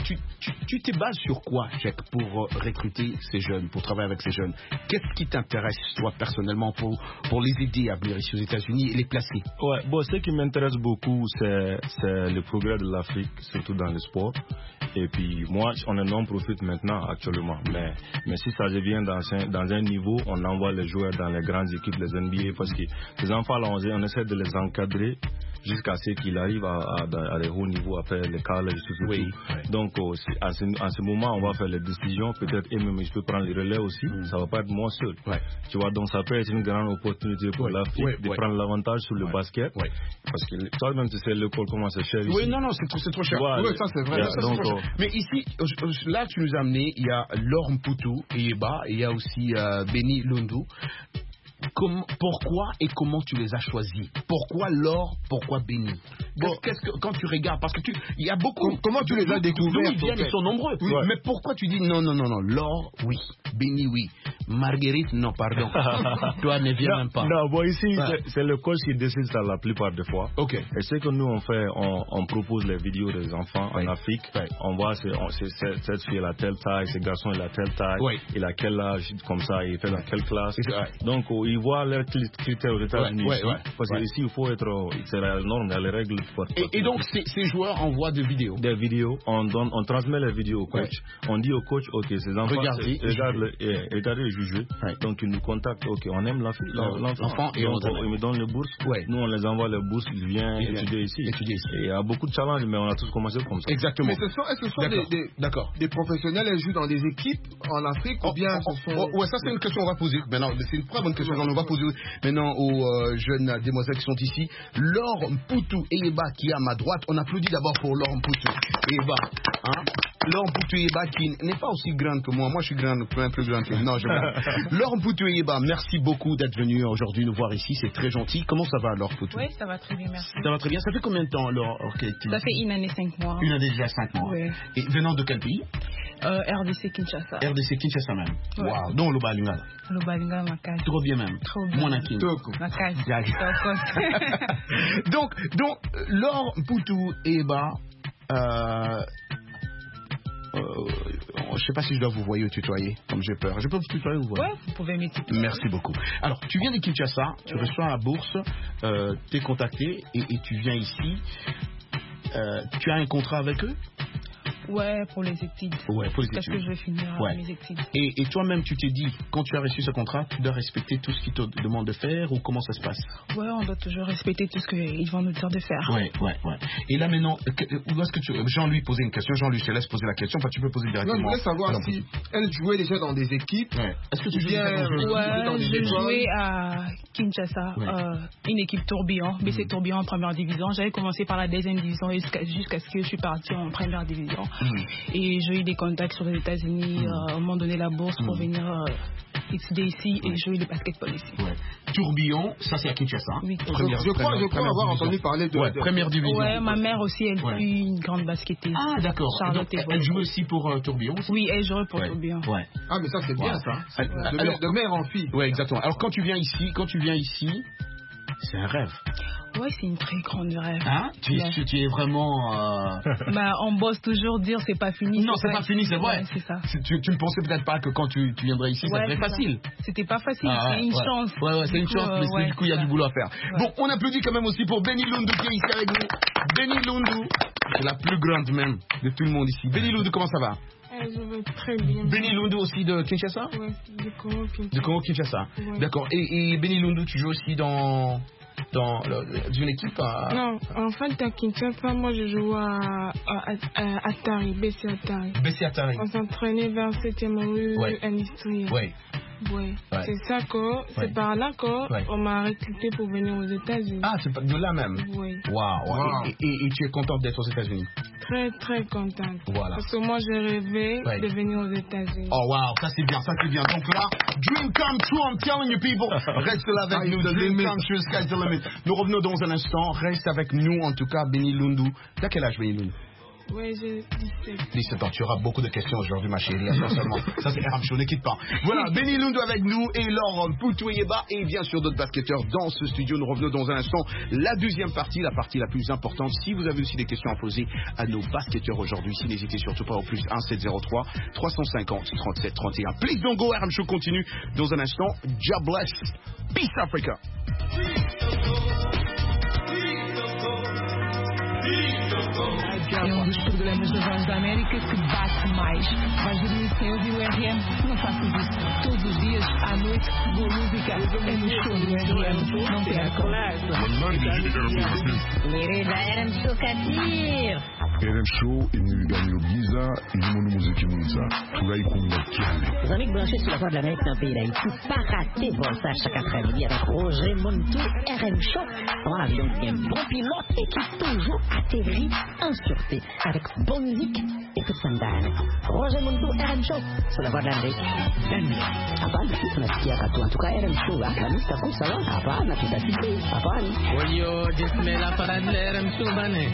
S7: tu, tu, tu te bases sur quoi, Cheikh, pour euh, recruter ces jeunes, pour travailler avec ces jeunes? Qu'est-ce qui t'intéresse, toi, personnellement, pour, pour les aider à venir ici aux États-Unis et les placer?
S13: Ouais, bon, ce qui m'intéresse beaucoup, c'est, c'est le progrès de l'Afrique, surtout dans le sport. Et puis, moi, on est non-profit maintenant, actuellement. Mais, mais si ça devient dans un, dans un niveau, on envoie les joueurs dans les grandes équipes, les N B A, parce que les enfants, là, on, on essaie de les encadrer jusqu'à ce qu'ils arrivent à, à, à des hauts niveaux, après les collèges, tout, oui. tout. Donc, euh, à, ce, à ce moment, on va faire les décisions. Peut-être eux-mêmes, je peux prendre les relais aussi. Mm. Ça va pas être moi seul. Ouais. Tu vois, donc ça peut être une grande opportunité pour ouais. l'Afrique ouais. de ouais. prendre l'avantage sur le ouais. basket. Ouais. Parce que toi-même, tu sais, l'école, comment c'est cher ici.
S7: Oui, non, non, c'est trop, c'est trop cher.
S13: Vois,
S7: oui, ça, c'est vrai.
S13: Yeah,
S7: ça,
S13: donc,
S7: c'est trop cher. Mais ici, là, tu nous as amené, il y a Laure Mputu et Yeba, et il y a aussi euh, Benny Lundu. Comme, pourquoi et comment tu les as choisis? Pourquoi Laure? Pourquoi Benny? Bon, qu'est-ce que, quand tu regardes, parce que tu, il y a beaucoup.
S9: Comment tu les as découverts?
S7: Ils viennent, ils sont nombreux. Oui, ouais. Mais pourquoi tu dis non, non, non, non, Laure, oui, Benny, oui, Marguerite, non, pardon. Toi, ne viens
S13: non,
S7: même pas.
S13: Non, bon, ici, ouais. c'est, c'est le coach qui décide ça la plupart des fois. Ok. Et ce que nous on fait, on, on propose les vidéos des enfants ouais. en Afrique. Ouais. On voit, c'est, on, c'est, c'est, cette fille elle a telle taille, ce garçon il a telle taille, ouais. il a quel âge, comme ça, il fait dans quelle classe. Ouais. Donc, oh, ils voient leurs critères aux États-Unis. Ouais, ouais, ouais. Parce que ouais. ici, il faut être, c'est la norme, il y a les règles.
S7: Et, et donc, ces, ces joueurs envoient des vidéos.
S13: Des vidéos, on, donne, on transmet les vidéos au coach. Ouais. On dit au coach, ok, ces enfants, regardez, regardez, et, regardez les juger. Ouais. Donc, ils nous contactent, ok, on aime l'enfant, l'enfant et donc, on, on me donne les bourses. Ouais. Nous, on les envoie les bourses, ils viennent il étudier ici. Étudier ici. Et il y a beaucoup de challenges, mais on a tous commencé comme ça.
S7: Exactement.
S9: Mais ce sont, est-ce que ce sont des, des, d'accord. des professionnels, ils jouent dans des équipes en Afrique oh, ou bien oh, ce sont...
S7: oh, ouais, ça c'est une question qu'on va poser. Maintenant, c'est une très bonne question qu'on va poser maintenant aux euh, jeunes demoiselles qui sont ici. Laure Mputu et Yeba qui est à ma droite. On applaudit d'abord pour Laure Mputu et Yeba. Hein? Laure Mputu et Yeba qui n'est pas aussi grande que moi. Moi, je suis grande, un peu plus grande que non, je Laure Mputu et Yeba, merci beaucoup d'être venus aujourd'hui nous voir ici. C'est très gentil. Comment ça va, Laure Mputu?
S2: Oui, ça va très bien, merci.
S7: Ça va très bien. Ça fait combien de temps, Laure? Okay,
S2: ça fait une année, cinq mois.
S7: Une année, déjà cinq mois. Oui. Et venant de quel pays?
S2: Euh, R D C Kinshasa.
S7: R D C Kinshasa même. Ouais. Wow. Donc, le Balinga.
S2: Le Balinga, Makai.
S7: Trop bien même.
S2: Trop bien.
S7: Mon akin.
S2: Makai.
S7: donc, donc, Laure Mputu et Yeba, euh, euh, je ne sais pas si je dois vous voyer ou tutoyer, comme j'ai peur. Je peux vous tutoyer ou vous voyer?
S2: Oui, vous pouvez me tutoyer.
S7: Merci beaucoup. Alors, tu viens de Kinshasa, tu reçois la bourse, euh, tu es contacté et, et tu viens ici. Euh, tu as un contrat avec eux?
S2: Ouais, pour les études.
S7: Ouais, pour les études.
S2: Parce que je vais finir ouais. mes études.
S7: Et, et toi-même, tu t'es dit, quand tu as reçu ce contrat, tu dois respecter tout ce qu'ils te demandent de faire ou comment ça se passe?
S2: Ouais, on doit toujours respecter tout ce qu'ils vont nous dire de faire.
S7: Ouais, ouais, ouais. Et là maintenant, où est-ce que tu... Jean-Louis posait une question. Jean-Louis, je te laisse poser la question. Enfin, tu peux poser directement.
S9: Non, je voulais savoir alors, si elle jouait déjà dans des équipes.
S7: Ouais. Est-ce que tu jouais
S2: bien,
S7: dans des
S2: ouais, équipes? J'ai joué à Kinshasa, ouais. euh, une équipe tourbillon, mais mmh. c'est tourbillon en première division. J'avais commencé par la deuxième division jusqu'à, jusqu'à ce que je suis parti en première division. Mmh. Et j'ai eu des contacts sur les États-Unis, mmh. euh, on m'a donné la bourse mmh. pour venir euh, étudier ici et jouer le basketball ici.
S7: Ouais. Tourbillon, ça c'est à Kinshasa.
S2: Oui.
S9: Première, je crois, je crois avoir entendu parler de,
S7: ouais,
S9: de
S7: première division.
S2: Ouais, ma mère aussi, elle
S7: ouais.
S2: fut une grande basketteuse.
S7: Ah d'accord. Donc, elle, elle joue aussi pour euh, Tourbillon aussi?
S2: Oui, elle jouait pour
S7: ouais.
S2: Tourbillon.
S7: Ouais.
S9: Ah mais ça c'est bien ouais. ça. Ouais. De, alors, de mère en fille.
S7: Ouais, exactement. Alors quand tu viens ici, quand tu viens ici, c'est un rêve.
S2: Oui, c'est une très grande rêve.
S7: Hein? Tu, ouais. tu, tu es vraiment... Euh...
S2: bah, on bosse toujours dire c'est pas fini.
S7: Non, c'est, c'est pas fini, c'est vrai.
S2: Ouais, c'est ça.
S7: Tu, tu ne pensais peut-être pas que quand tu, tu viendrais ici, ouais, ça serait facile.
S2: Ça. C'était pas facile, ah,
S7: c'est
S2: ouais,
S7: une
S2: ouais. chance.
S7: Ouais, ouais, c'est une coup, chance, mais ouais, du coup, il y a du boulot à faire. Ouais. Bon, on applaudit quand même aussi pour Benny Lundu qui est ici avec nous. Benny Lundu, c'est la plus grande même de tout le monde ici. Benny Lundu, comment ça va?
S14: Euh, je vais très bien.
S7: Benny Lundu aussi de Kinshasa?
S14: Oui, du Congo Kinshasa.
S7: Du Congo Kinshasa, ouais. D'accord. Et, et Benny Lundu, tu joues aussi dans... dans le, une équipe à...
S14: Non, en fait à Kinshasa, moi je joue à, à, à Atari, B C Atari.
S7: B C Atari.
S14: On s'entraînait vers septième rue
S7: ouais.
S14: industrielle.
S7: Oui.
S14: Ouais. Ouais. C'est ça que,
S7: ouais.
S14: c'est par là qu'on
S7: ouais.
S14: m'a recruté pour venir aux États-Unis.
S7: Ah, c'est de là même?
S14: Oui.
S7: Waouh. Wow. Et, et, et tu es contente d'être aux États-Unis?
S14: Très, très contente.
S7: Voilà.
S14: Parce que moi, j'ai rêvé ouais. de venir aux États-Unis.
S7: Oh, waouh, ça c'est bien, ça c'est bien. Donc là, dream come true, I'm telling you people. Reste là avec nous, dream come true, sky's the limit. Nous revenons dans un instant. Reste avec nous, en tout cas, Benny Lundu. T'as quel âge, Benny Lundu?
S14: Oui, j'ai dix-sept.
S7: dix-sept ans. Tu auras beaucoup de questions aujourd'hui, ma chérie. Sincèrement. Ça, c'est R M Show, ne quitte pas. Voilà, Benny Lundu avec nous et Laure Mputu-Eyeba et bien sûr d'autres basketteurs dans ce studio. Nous revenons dans un instant. La deuxième partie, la partie la plus importante. Si vous avez aussi des questions à poser à nos basketteurs aujourd'hui, si n'hésitez surtout pas au plus un sept zéro trois trois cent cinquante trente-sept trente et un. Please don't go. R M Show continue dans un instant. God bless. Peace Africa.
S15: É um dos programas da Voz da América que bate mais. Vais dormir sem ouvir o R M? Não faças isso. Todos os dias, à noite, boa música. É no show do R M. Não percam.
S3: Querida R M Show Kadir.
S4: R M Show inayoganyo giza ilimono muziki mwiza tunaikunda cyane.
S3: Les amis branchés sur la Voix de l'Amérique dans le pays d'Haïti, pas rater Voltage chaque après-midi avec Roger Montou, R M Show. On a donc un bon pilote et qui toujours atterrit en sûreté avec bonne musique et tout ça d'âne. Roger Montou, R M Show sur la Voix de l'Amérique. Hapana, tunasikia katu. En tout cas, R M Show, akamista kusawa. Hapana, tutasiki. Hapana.
S16: Oyo, jisme la parade de R M Show bane.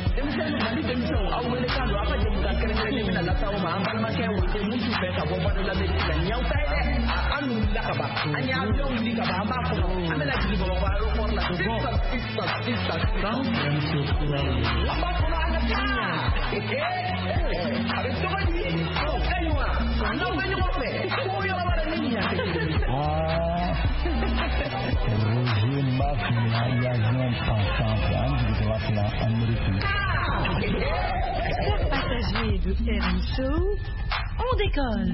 S15: Passagers de R M Show, on décolle.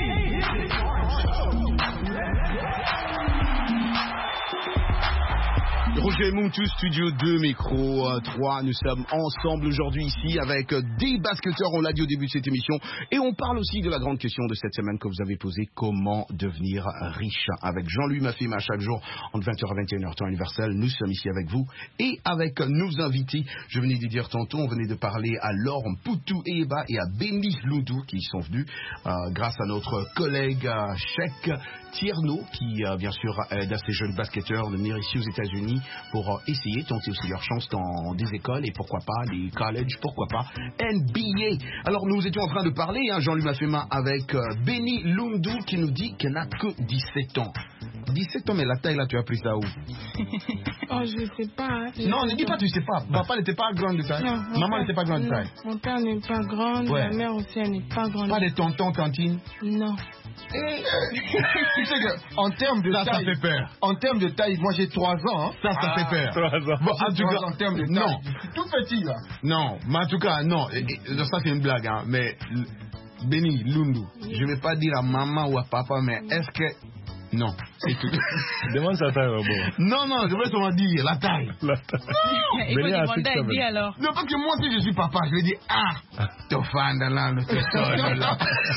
S7: Roger Montou, studio deux, micro trois. Nous sommes ensemble aujourd'hui ici avec des basketteurs, on l'a dit au début de cette émission. Et on parle aussi de la grande question de cette semaine que vous avez posée, comment devenir riche. Avec Jean-Louis Mafima chaque jour entre vingt heures et vingt et une heures temps universel. Nous sommes ici avec vous et avec nos invités. Je venais de dire tantôt, on venait de parler à Laure Mputu-Eyeba et à Benny Lundu qui sont venus euh, grâce à notre collègue euh, Cheikh Tierno qui euh, bien sûr aide à ces jeunes basketteurs de venir ici aux États-Unis pour euh, essayer, tenter aussi leur chance dans des écoles et pourquoi pas des colleges, pourquoi pas N B A. Alors nous étions en train de parler, hein, Jean-Luc Mafema, avec euh, Benny Lundu qui nous dit qu'elle n'a que dix-sept ans. dix-sept ans, mais la taille là, tu as pris ça où?
S14: Oh, je sais pas. Hein.
S7: Non, ne dis pas tu sais pas. Papa n'était pas grande de taille.
S14: Non,
S7: maman n'était pas grande de taille.
S14: Mon père n'est pas grande,
S7: ouais.
S14: Ma mère aussi elle n'est pas grande.
S7: Pas de tonton, tantine?
S14: Non.
S9: Et, tu sais que en termes de
S7: ça,
S9: taille,
S7: ça fait peur.
S9: En termes de taille, moi j'ai trois ans. Hein.
S7: Ça, ça
S9: ah,
S7: fait peur.
S13: trois ans.
S7: Bon, en tout cas,
S9: en termes de taille,
S7: non.
S9: tout petit là.
S7: Non, mais en tout cas, non. Et, et, ça c'est une blague, hein. Mais Benny Lundu, oui. Je vais pas dire à maman ou à papa, mais est-ce que non, c'est tout.
S13: Demande sa taille, bon.
S7: Non, non, je vais seulement dire la taille.
S13: La taille.
S2: Non, il faut demander à Eddie alors.
S7: Non, parce que moi, si je suis papa, je vais dire, ah, t'es fan de là, le sol là.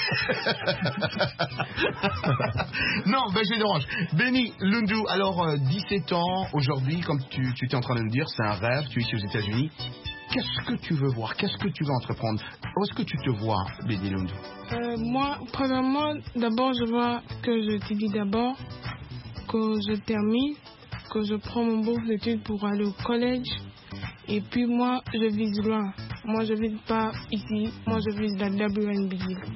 S7: Non, ben je dérange. Benny Lundu, alors euh, dix-sept ans, aujourd'hui, comme tu, tu étais en train de le dire, c'est un rêve, tu es ici aux États-Unis. Qu'est-ce que tu veux voir? Qu'est-ce que tu veux entreprendre? Où est-ce que tu te vois, Benny Lundu?
S14: euh, Moi, premièrement, d'abord, je vois que j'étudie d'abord, que je termine, que je prends mon bourse d'études pour aller au collège. Et puis moi, je vise loin. Moi, je vise pas ici. Moi, je vise la W N B A.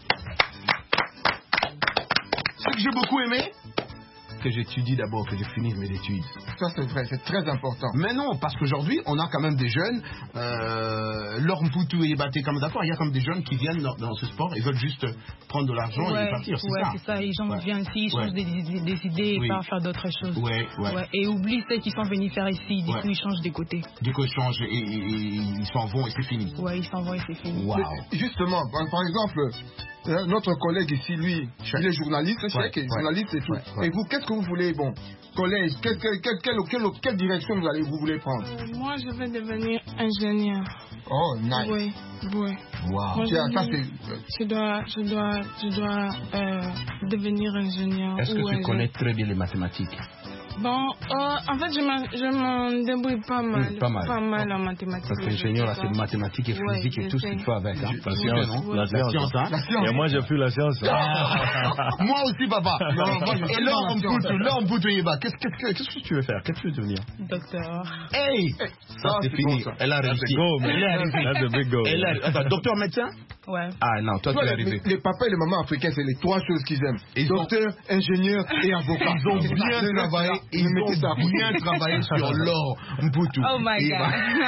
S7: Ce que j'ai beaucoup aimé, que j'étudie d'abord, que je finisse mes études.
S9: Ça c'est vrai, c'est très important.
S7: Mais non, parce qu'aujourd'hui, on a quand même des jeunes, euh, Laure Mputu-Eyeba, t'es quand même d'accord, il y a quand même des jeunes qui viennent dans, dans ce sport, ils veulent juste prendre de l'argent
S2: ouais,
S7: et partir, c'est
S2: ouais,
S7: ça?
S2: c'est ça, les gens
S7: ouais.
S2: viennent ici, ils
S7: ouais.
S2: changent des, des, des idées et
S7: oui.
S2: partent faire d'autres choses.
S7: Ouais, ouais.
S2: Ouais. Et oublient ceux qui sont venus faire ici, du
S7: ouais.
S2: coup ils changent des côtés.
S7: Du coup ils changent et, et, et ils s'en vont et c'est fini.
S2: Ouais, ils s'en vont et c'est fini.
S7: Wow.
S9: Mais justement, par, par exemple, notre collègue ici, lui, Cheikh. Il est journaliste, ouais, Cheikh, ouais. journaliste et tout. Ouais, ouais. Et vous, qu'est-ce que vous voulez, bon, collège, quelle, quelle, quelle, quelle, quelle, quelle direction vous, allez, vous voulez prendre?
S14: euh, Moi, je veux devenir ingénieur.
S9: Oh, nice.
S14: Oui, oui.
S7: Wow.
S14: Moi,
S9: Tiens,
S14: je,
S9: ça,
S14: je dois, je dois, je dois euh, devenir ingénieur.
S7: Est-ce que tu
S14: ingénieur.
S7: connais très bien les mathématiques?
S14: Bon, euh, en fait, je m'en- je m'en débrouille pas mal.
S7: Mmh, pas mal.
S14: Pas mal en mathématiques.
S7: Parce que l'ingénieur, là, c'est mathématiques et physique
S14: Ouais,
S7: et tout ce
S14: je
S7: qu'il
S14: sais.
S7: faut avec. Hein.
S13: La science,
S7: non
S13: la
S7: La
S13: science.
S7: science, hein.
S9: La science.
S13: Et moi, j'ai pris la science.
S7: Moi aussi, papa.
S9: Non, moi, je
S7: Et
S9: suis
S7: là,
S9: dans
S7: on
S9: la
S7: me
S9: science.
S7: pousse, là, on me pousse, Yeba. Qu'est-ce que qu'est-ce que tu veux faire? Qu'est-ce que tu veux devenir?
S2: Docteur.
S7: Hey! Ça, c'est fini. Elle a réussi. Elle est arrivée.
S13: That's a big goal.
S7: Elle est arrivée. Attends, docteur médecin?
S2: Ouais.
S7: Ah non, toi,
S9: Tu vois,
S7: tu es
S9: les,
S7: arrivé.
S9: les papas et les mamans africains, c'est les trois choses qu'ils aiment.
S7: Ils ont-
S9: Docteur, ingénieur et avocat.
S7: Ils ont
S9: C'est
S7: bien
S9: ça.
S7: travaillé,
S9: Ils
S7: ils
S9: mettaient ça.
S7: ont bien travaillé sur l'or, Mputu.
S2: Oh my
S7: Et
S2: God.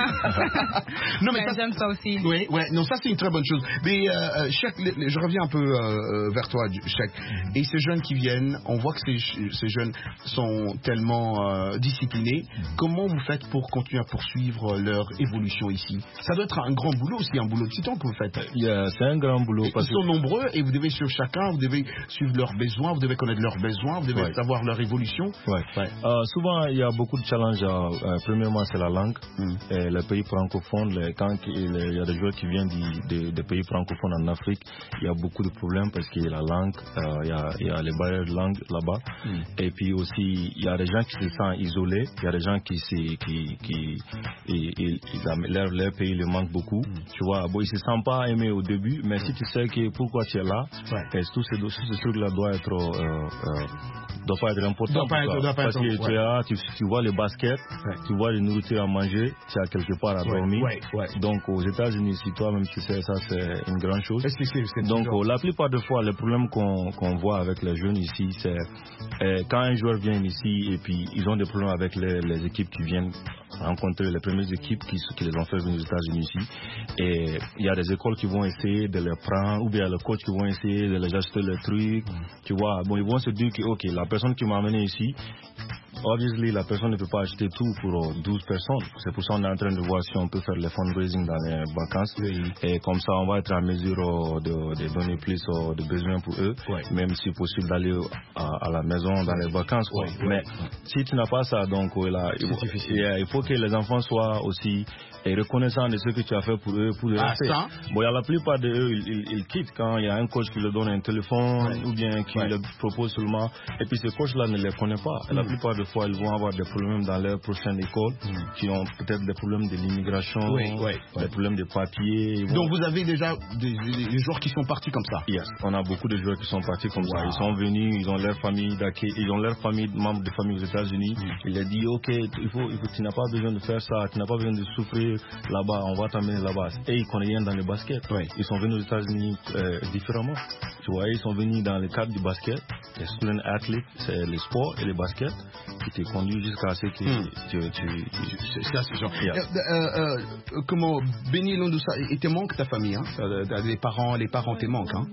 S7: bah- non mais
S2: Mais
S7: ça,
S2: j'aime ça aussi.
S7: oui, ouais, non ça c'est une très bonne chose. Mais euh, euh, Cheikh, les- les- je reviens un peu euh, euh, vers toi, Cheikh. Et ces jeunes qui viennent, on voit que ces, ces jeunes sont tellement euh, disciplinés. Comment vous faites pour continuer à poursuivre leur évolution ici? Ça doit être un grand boulot aussi, un boulot de titan que vous faites.
S13: Yeah, c'est un grand boulot.
S7: Ils
S13: Parce
S7: sont
S13: que
S7: nombreux et vous devez suivre chacun, vous devez suivre leurs besoins, vous devez connaître leurs besoins, vous devez
S13: Ouais.
S7: savoir leur évolution.
S13: Ouais. Euh, souvent, il y a beaucoup de challenges. euh, euh, premièrement, c'est la langue.
S7: Mm.
S13: Et les pays francophones, les- quand il il y a des joueurs qui viennent du- des, des pays francophones en Afrique, il y a beaucoup de problèmes parce qu'il y a la langue, euh, il, y a, il y a les barrières de langue là-bas.
S7: Mm.
S13: Et puis aussi, il y a des gens qui se sentent isolés, il y a des gens qui, se- qui, qui ils- ils- ils- leur, leur pays le manque beaucoup. Tu vois, bon, ils se sentent pas aimés au début, mais si tu sais que pourquoi tu es là, et tous ces, tous ces trucs-là doivent être euh, euh, doit pas être important.
S7: Doit pas
S13: pour
S7: être-
S13: toi.
S7: doit pas
S13: Parce
S7: être-
S13: que tu
S7: ouais.
S13: es là, tu, tu vois le basket, tu vois les nourritures à manger, tu as quelque part à
S7: Ouais,
S13: dormir.
S7: ouais, ouais.
S13: Donc aux États-Unis, si toi-même tu sais ça, c'est une grande chose.
S7: Est-ce que c'est- c'est
S13: Donc
S7: toujours-
S13: euh, la plupart des fois, le problème qu'on qu'on voit avec les jeunes ici, c'est euh, quand un joueur vient ici et puis ils ont des problèmes avec les, les équipes qui viennent rencontrer les premières équipes qui, qui les ont fait venir aux États-Unis ici. Et il y a des écoles qui vont essayer de les prendre, ou bien les coachs qui vont essayer de les acheter les trucs. Tu vois, bon, ils vont se dire que, ok, la personne qui m'a amené ici, obviously, la personne ne peut pas acheter tout pour euh, douze personnes. C'est pour ça qu'on est en train de voir si on peut faire le fundraising dans les vacances. Et comme ça, on va être en mesure euh, de, de donner plus euh, de besoins pour eux, même si possible d'aller à, à la maison dans les vacances. Quoi.
S7: Ouais, ouais,
S13: Mais
S7: ouais.
S13: si tu n'as pas ça, donc euh, là, il, faut, yeah, il faut que les enfants soient aussi et reconnaissants de ce que tu as fait pour eux, pour le
S7: Ah,
S13: rester.
S7: ça?
S13: Bon, il y a la plupart d'eux, ils, ils, ils quittent quand il y a un coach qui leur donne un téléphone ou bien qui leur propose seulement. Et puis ce coach-là ne les connaît pas. Et la
S7: Mm.
S13: plupart des fois, ils vont avoir des problèmes dans leur prochaine école, qui ont peut-être des problèmes de l'immigration,
S7: Oui, oui,
S13: des problèmes de papiers. Ils vont-
S7: Donc vous avez déjà des, des- des joueurs qui sont partis comme ça.
S13: Yes, on a beaucoup de joueurs qui sont partis comme ça.
S7: Wow.
S13: Ils sont venus, ils ont leur famille d'accueil, ils ont leur famille, membres de famille aux États-Unis. Il a dit, ok, il faut, il faut, tu n'as pas besoin de faire ça, tu n'as pas besoin de souffrir là-bas, on va t'amener là-bas. Et ils connaissent rien dans le basket. Ils sont venus aux États-Unis euh, différemment. Tu vois, ils sont venus dans le cadre du basket. Les student athletes, c'est le sport et le basket qui te conduit jusqu'à ce que
S7: Hmm.
S13: tu, tu, tu,
S7: C'est ça, c'est genre.
S13: Yeah.
S7: Euh, euh, euh, comment Béni Londoussa, il te manque ta famille, hein? Euh, Les parents, les parents te manquent, hein?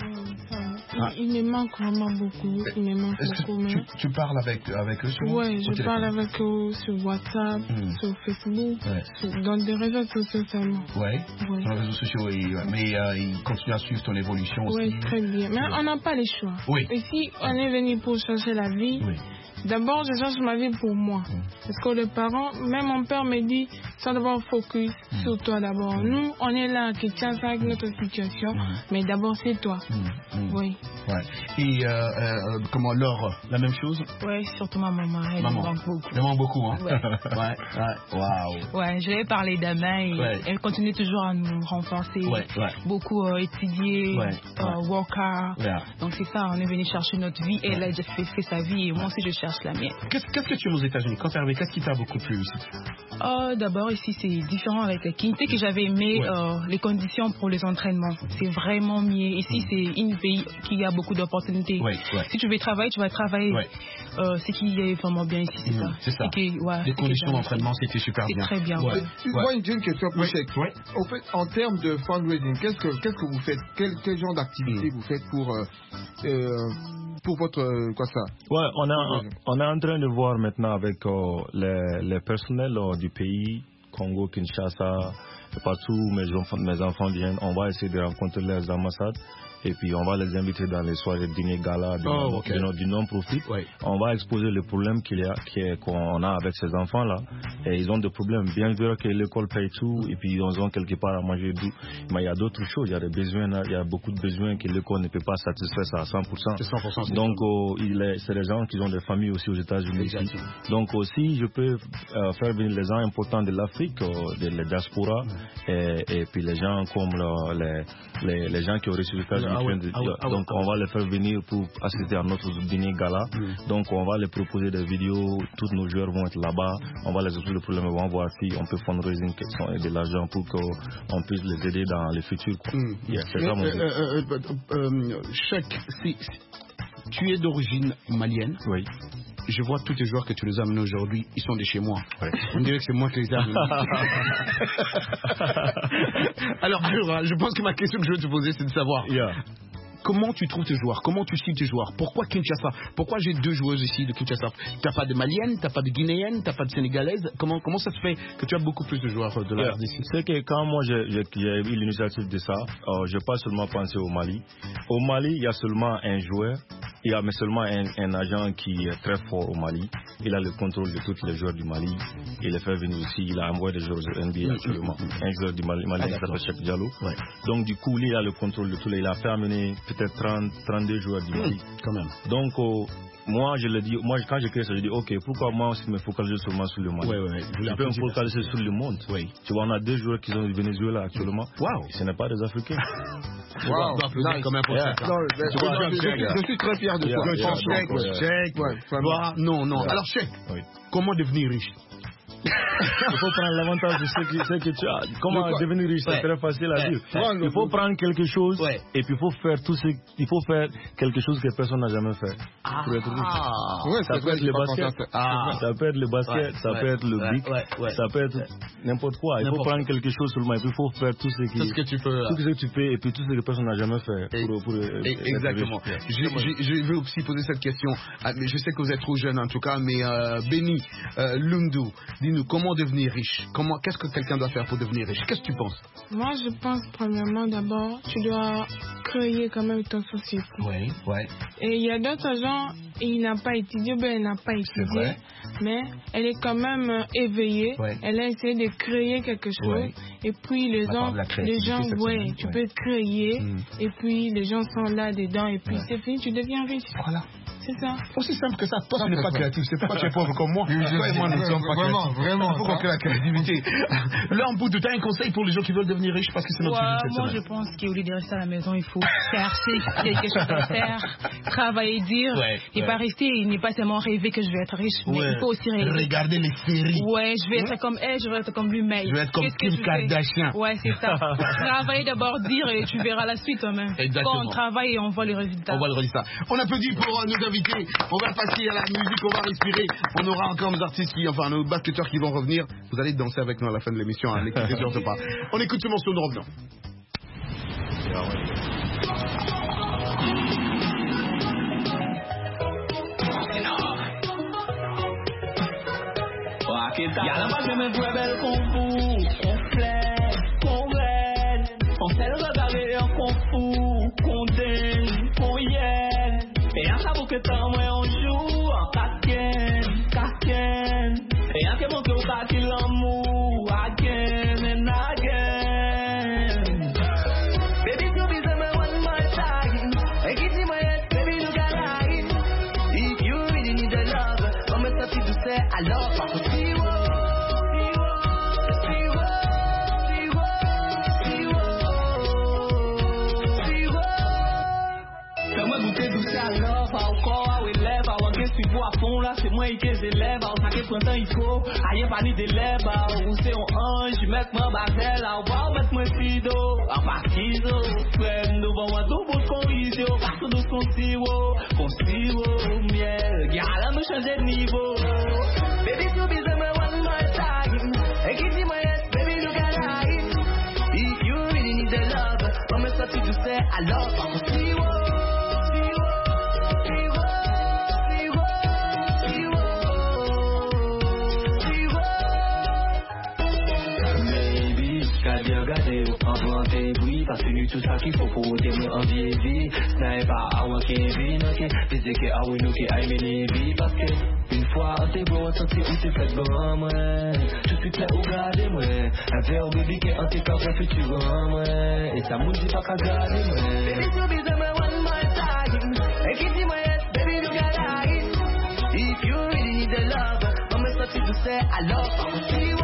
S7: Ah.
S14: Il, il me manque vraiment beaucoup. Il me manque
S7: Est-ce
S14: beaucoup.
S7: que
S14: mais-
S7: tu, tu parles avec, avec eux souvent?
S14: Ouais,
S7: au
S14: je
S7: téléphone?
S14: parle avec eux sur WhatsApp,
S7: Hmm.
S14: sur Facebook,
S7: Ouais.
S14: sur- dans des réseaux sociaux seulement.
S7: Ouais.
S14: Ouais.
S7: Sur les réseaux sociaux, oui, ouais. Mais euh, ils continuent à suivre ton évolution aussi.
S14: Oui, très bien. Mais on n'a pas les choix.
S7: Oui.
S14: Ici, on est venu pour chercher la vie.
S7: Oui.
S14: D'abord, je cherche ma vie pour moi. Parce que les parents, même mon père me dit, ça d'abord focus sur toi d'abord. Nous, on est là, qui tient ça avec notre situation, mais d'abord c'est toi.
S7: Mm.
S14: Oui.
S7: Ouais. Et euh, euh, comment Laure, la même chose?
S2: Ouais, surtout ma maman, elle
S7: Maman.
S2: me manque beaucoup.
S7: Elle manque beaucoup, hein?
S2: Ouais.
S7: ouais, ouais. Waouh.
S2: Ouais, je vais parler demain et
S7: Ouais.
S2: elle continue toujours à nous renforcer.
S7: Ouais, ouais.
S2: Beaucoup euh, étudier,
S7: Ouais,
S2: euh,
S7: ouais.
S2: work hard.
S7: Yeah.
S2: Donc c'est ça, on est venu chercher notre vie. Elle a déjà fait, fait sa vie et moi aussi je cherche la mienne.
S7: Qu'est-ce qu'est-ce que tu aimes aux États-Unis? Quand tu es arrivé, qu'est-ce qui t'a beaucoup plu ici?
S2: Euh, D'abord ici c'est différent avec la Quinte que j'avais aimé
S7: Ouais.
S2: euh, les conditions pour les entraînements. C'est vraiment mieux. Ici c'est un pays qui a beaucoup d'opportunités.
S7: Ouais, ouais.
S2: Si tu veux travailler, tu vas travailler.
S7: Ouais.
S2: Euh, ce qui est vraiment bien ici, c'est
S7: Mhm,
S2: ça.
S7: c'est ça.
S2: Et que, ouais,
S7: Les
S2: c'est que
S7: conditions
S2: j'aime.
S7: d'entraînement, c'était super
S2: C'est
S7: bien.
S2: très bien.
S7: Ouais.
S2: ouais.
S9: Tu vois, une, une question pour Cheikh.
S7: Ouais.
S9: Au fait, en termes de fundraising, qu'est-ce que, qu'est-ce que vous faites? Quel, quel genre d'activité vous faites pour, euh, euh, pour votre, euh, quoi ça?
S13: Ouais, on, a, on est en train de voir maintenant avec euh, les, les personnels euh, du pays, Congo, Kinshasa, et partout où mes enfants, mes enfants viennent, on va essayer de rencontrer les ambassades Et puis on va les inviter dans les soirées dîner gala du,
S7: oh, okay.
S13: du non-profit.
S7: Oui.
S13: On va exposer les problèmes qu'il y a, qu'on a avec ces enfants-là. Et ils ont des problèmes. Bien sûr que l'école paye tout et puis ils ont quelque part à manger d'où. Mais il y a d'autres choses. Il y a des besoins, il y a beaucoup de besoins que l'école ne peut pas satisfaire ça à cent pour cent.
S7: cent pour cent
S13: Donc oh, il est, c'est des gens qui ont des familles aussi aux États-Unis. Donc aussi je peux euh, faire venir les gens importants de l'Afrique, euh, de la diaspora mm. et, et puis les gens comme le, les, les, les gens qui ont reçu les États-Unis. Ah ouais, ah ouais, ah ouais, donc on va les faire venir pour assister à notre dîner gala. Mm. Donc on va les proposer des vidéos. Tous nos joueurs vont être là-bas. On va les expliquer le problème. On va voir si on peut fundraising et de l'argent pour qu'on puisse les aider dans le futur. Mm. Yeah, c'est ça, mon euh,
S7: euh, euh, euh, Cheikh, si, si, tu es d'origine malienne.
S13: Oui.
S7: Je vois tous tes joueurs que tu les as amenés aujourd'hui, ils sont de chez moi. Ouais. On dirait que c'est moi qui les ai amenés. alors, alors, je pense que ma question que je veux te poser, c'est de savoir yeah. comment tu trouves tes joueurs, comment tu cibles tes joueurs, pourquoi Kinshasa, pourquoi j'ai deux joueuses ici de Kinshasa. T'as pas de Malienne, t'as pas de Guinéenne, t'as pas de Sénégalaise. Comment, comment ça se fait que tu as beaucoup plus de joueurs de la
S13: yeah.
S7: R D C?
S13: C'est que quand moi j'ai, j'ai, j'ai eu l'initiative de ça, euh, je n'ai pas seulement pensé au Mali. Au Mali, il y a seulement un joueur. Il y a mais seulement un, un agent qui est très fort au Mali. Il a le contrôle de tous les joueurs du Mali. Il les fait venir ici. Il a envoyé des joueurs de N B A actuellement. Un joueur du Mali, Mali ah, qui s'appelle Cheikh Diallo. Ouais. Donc du coup, lui, il a le contrôle de tous les. Il a fait amener peut-être trente, trente-deux joueurs du Mali.
S7: Mmh, quand même.
S13: Donc oh, moi, je le dis, moi quand j'ai créé ça, je dis ok, pourquoi moi aussi me focaliser seulement sur le Mali?
S7: Ouais, ouais,
S13: je peux me focaliser sur le monde.
S7: Oui.
S13: Tu vois, on a deux joueurs qui sont du Venezuela actuellement.
S7: Wow.
S13: Ce n'est pas des Africains.
S7: Wow. Nice. Quand même pour yeah. ça. Non, je, je, je suis très fier de toi. Cheikh, non, non. Alors Cheikh, oui. Comment devenir riche?
S13: Il faut prendre l'avantage de ce que, ce que tu as. Comment devenir riche, c'est ouais. très facile à ouais. dire. Ouais. Il faut prendre quelque chose ouais. et puis il faut faire tout ce, il faut faire quelque chose que personne n'a jamais fait ah. pour être riche. Ah. Ouais, ça, peut être le basket, ah. ça peut être le basket, ouais. ça peut être le brick, ouais. ça peut être n'importe quoi. Il n'importe faut prendre quoi. quelque chose seulement et puis il faut faire tout ce, qui,
S7: tout ce que tu peux,
S13: tout ce que tu peux et puis tout ce que personne n'a jamais fait pour, pour, pour
S7: exactement. Je, je, je vais aussi poser cette question. Je sais que vous êtes trop jeune en tout cas, mais euh, Benny, euh, Lundu, dis-nous comment devenir riche. Comment, qu'est-ce que quelqu'un doit faire pour devenir riche? Qu'est-ce que tu penses?
S14: Moi, je pense premièrement, d'abord, tu dois créer quand même ton société.
S7: Oui, oui.
S14: Et il y a d'autres gens, il n'a pas étudié, ben elle n'a pas étudié, mais elle est quand même éveillée. Ouais. Elle a essayé de créer quelque chose. Ouais. Et puis les gens, les gens, ouais, tu ouais. peux créer. Mm. Et puis les gens sont là dedans. Et puis ouais. c'est fini, tu deviens riche.
S7: Voilà.
S14: C'est ça.
S7: Aussi simple que ça. Toi, tu n'es pas créatif. C'est pourquoi tu es pauvre comme moi. Toi et moi, nous ne sommes pas
S9: vraiment,
S7: créatifs.
S9: Vraiment,
S7: vraiment. Pourquoi la créativité? Là, en bout de temps, un conseil pour les gens qui veulent devenir riches parce que c'est notre
S2: ouais,
S7: sujet.
S2: Moi, je pense qu'au lieu de rester à la maison, il faut chercher quelque chose à faire, travailler, dire, ouais, et ouais. pas rester. Il n'est pas seulement rêver que je vais être riche, mais ouais. il faut aussi rêver.
S7: Regarder les séries.
S2: Ouais, je vais hein? être comme elle, je vais être comme lui, mais
S7: je vais être comme Kim Kardashian.
S2: Ouais, c'est ça. Travailler d'abord, dire, et tu verras la suite toi-même.
S7: Exactement.
S2: Quand on travaille et on voit les résultats.
S7: On voit le résultat. On applaudit pour nos invités. On va passer à la musique, on va respirer. On aura encore nos artistes qui, enfin nos basketteurs qui vont revenir. Vous allez danser avec nous à la fin de l'émission, hein, n'écoutez surtout pas. On écoute ce morceau, nous revenons.
S11: Y'a la magie mais très belle qu'on fout, qu'on plaît, qu'on rêve. On sait le regarder en qu'on fout, qu'on daigne, qu'on yelle. Et un sabot que t'en ouais on joue en kaken, kaken. Et un qui monte au kaki l'amour, again and again. Baby you be me one more time. I give you my head, baby you got right. If you really need the love, come and start to say I love you. À fond là, c'est moi qui les élève. On sait que printemps il faut. Aïe, pas ni d'élève. Ou c'est un ange, mec, moi, basel. On va mettre moi sido. En partido. Frère, nous vamos a double com isso. Passo dos com siwo. Com siwo, miel. Gala, me changer de niveau. Baby, tu be me one more time. I give you my yes, baby, look at right. If you really need the love, I'm gonna start to say I love. I'm siwo.
S17: regardez, regardez, inventez, oui, parce que tout ça qu'il faut pour t'aimer en vie, vie. Sniper, I want to be, no, que, disais que, ah oui, nous, que, I mean, vie, parce que, une fois, t'es beau, t'es où t'es fait bon, moi. Je suis prêt au garder, moi. Un verre, baby, que, en t'es qu'en fait, tu vois, moi. Et ça me dit pas qu'à garder, moi. Baby, tu be my one more time. Et qui dit, moi, yes, baby, you got it. If you really need the love, I'm gonna start to say, I love you.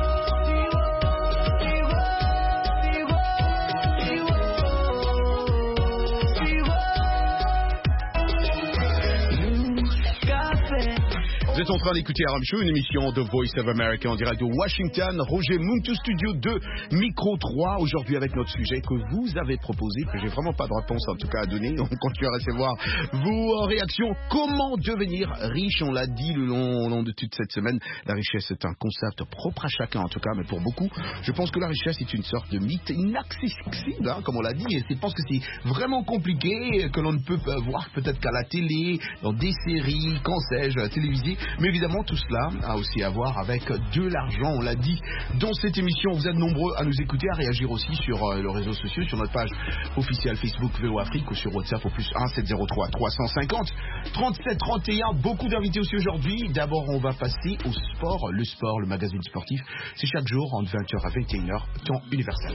S7: Vous êtes en train d'écouter R M Show, une émission de Voice of America en direct de Washington. Roger Muntu, studio deux, micro trois. Aujourd'hui avec notre sujet que vous avez proposé, que j'ai vraiment pas de réponse en tout cas à donner. On continue à recevoir vos réactions. Comment devenir riche? On l'a dit le long, long de toute cette semaine. La richesse est un concept propre à chacun en tout cas, mais pour beaucoup, je pense que la richesse est une sorte de mythe inaccessible, hein, comme on l'a dit. Et je pense que c'est vraiment compliqué, que l'on ne peut voir peut-être qu'à la télé, dans des séries, qu'en sais-je, télévisées. Mais évidemment, tout cela a aussi à voir avec de l'argent. On l'a dit dans cette émission. Vous êtes nombreux à nous écouter, à réagir aussi sur euh, les réseaux sociaux, sur notre page officielle Facebook V O Afrique ou sur WhatsApp au plus un sept zéro trois trois cent cinquante trente-sept trente et un. Beaucoup d'invités aussi aujourd'hui. D'abord, on va passer au sport. Le sport, le magazine sportif, c'est chaque jour entre vingt heures à vingt et une heures, temps universel.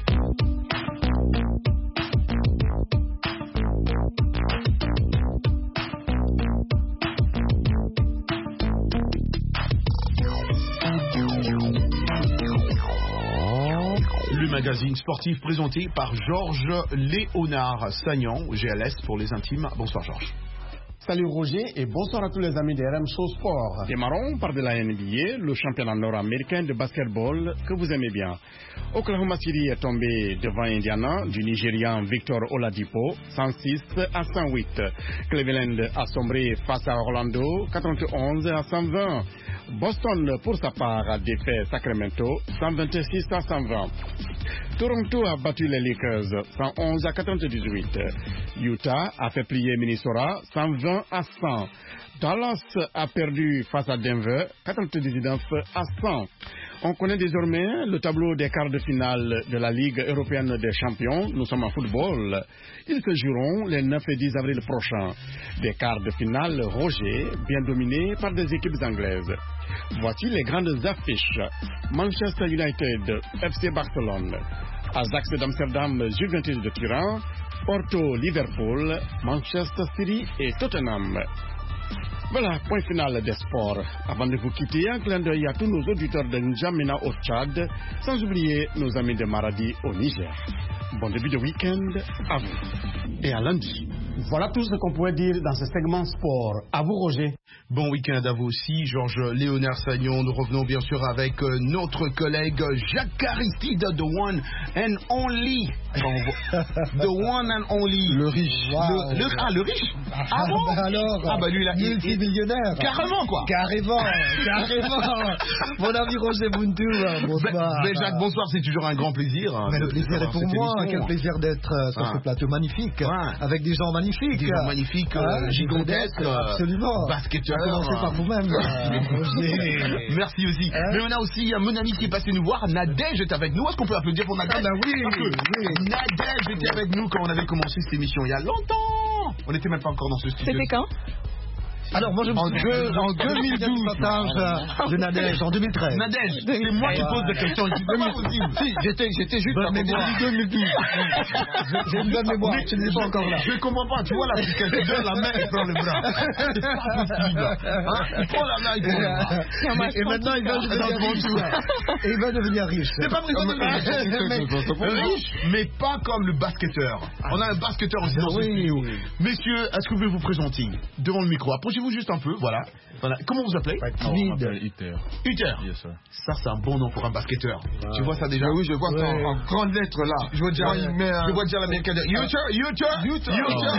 S7: Le magazine sportif présenté par Georges Léonard Sagnan, G L S pour les intimes. Bonsoir Georges.
S18: Salut Roger et bonsoir à tous les amis de R M Show Sport.
S19: Démarrons par de la N B A, le championnat nord-américain de basketball que vous aimez bien. Oklahoma City est tombé devant Indiana du Nigérian Victor Oladipo, cent six à cent huit. Cleveland a sombré face à Orlando, quatre-vingt-onze à cent vingt. Boston, pour sa part, a défait Sacramento, cent vingt-six à cent vingt. Toronto a battu les Lakers, cent onze à quatre-vingt-dix-huit. Utah a fait plier Minnesota, cent vingt à cent. Dallas a perdu face à Denver, quatre-vingt-dix-neuf à cent. On connaît désormais le tableau des quarts de finale de la Ligue européenne des champions. Nous sommes en football. Ils se joueront les neuf et dix avril prochains. Des quarts de finale, Roger, bien dominés par des équipes anglaises. Voici les grandes affiches. Manchester United, F C Barcelone. Ajax d'Amsterdam, Juventus de Turin. Porto, Liverpool. Manchester City et Tottenham. Voilà, point final des sports. Avant de vous quitter, un clin d'œil à tous nos auditeurs de N'Djamena au Tchad, sans oublier nos amis de Maradi au Niger. Bon début de week-end à vous et à lundi.
S18: Voilà tout ce qu'on pouvait dire dans ce segment sport. À vous Roger.
S7: Bon week-end à vous aussi, Georges Léonard Sagnon. Nous revenons bien sûr avec euh, notre collègue Jacques Aristide, the one and only. The one and only.
S18: Le riche.
S7: Wow. Le, le, ah, le riche. Ah, ah bon
S18: bah alors.
S7: Ah bah lui là.
S18: Multimillionnaire.
S7: Carrément quoi.
S18: Carrément. Carrément. Mon ami Roger Muntu, bonsoir.
S7: Ben, ben Jacques, bonsoir, c'est toujours un grand plaisir.
S18: Mais le plaisir est pour moi. Émission. Quel plaisir d'être euh, sur ah. ce plateau magnifique. Ah. Avec des gens magnifiques.
S7: Des gens magnifiques, euh, gigantesques.
S18: Absolument.
S7: Basketteurs.
S18: Commencez par vous-même.
S7: Merci aussi. Hein? Mais on a aussi mon ami qui est passé nous voir. Nadège est avec nous. Est-ce qu'on peut applaudir pour Nadège?
S18: Ah bah oui, oui.
S7: Nadège était avec nous quand on avait commencé cette émission il y a longtemps. On n'était même pas encore dans ce studio.
S2: C'était quand?
S18: Alors moi je me
S7: en, deux, en deux mille douze
S18: de Nadège, en deux mille treize.
S7: Nadège, c'est moi qui pose des questions. C'est pas possible.
S18: Si, j'étais, j'étais juste
S7: bonne mémoire. deux mille douze.
S18: J'ai une bonne mémoire. Tu n'es pas encore là.
S7: Je comprends pas. Tu vois là, c'est quelqu'un donne la main et prend le bras. C'est pas possible. Hein? Il prend la main, il prend le bras.
S18: Et maintenant il va devenir riche. Et il va devenir riche.
S7: C'est pas possible. Riche, mais pas comme le basketteur. On a un basketteur aussi dans ce studio. Messieurs, est-ce que vous pouvez vous présenter devant le micro? Approchez-vous juste un peu, voilà. voilà. Comment vous appelez?
S19: Uter.
S7: Uter.
S19: Yes, sir.
S7: Ça, c'est un bon nom pour un basketteur. Wow. Tu vois ça déjà?
S9: Oui, je vois ça ouais. en, en grandes lettres là.
S7: Je vois déjà,
S9: ouais,
S7: il met un... je vois déjà l'américain. Uter, Uter, Uter,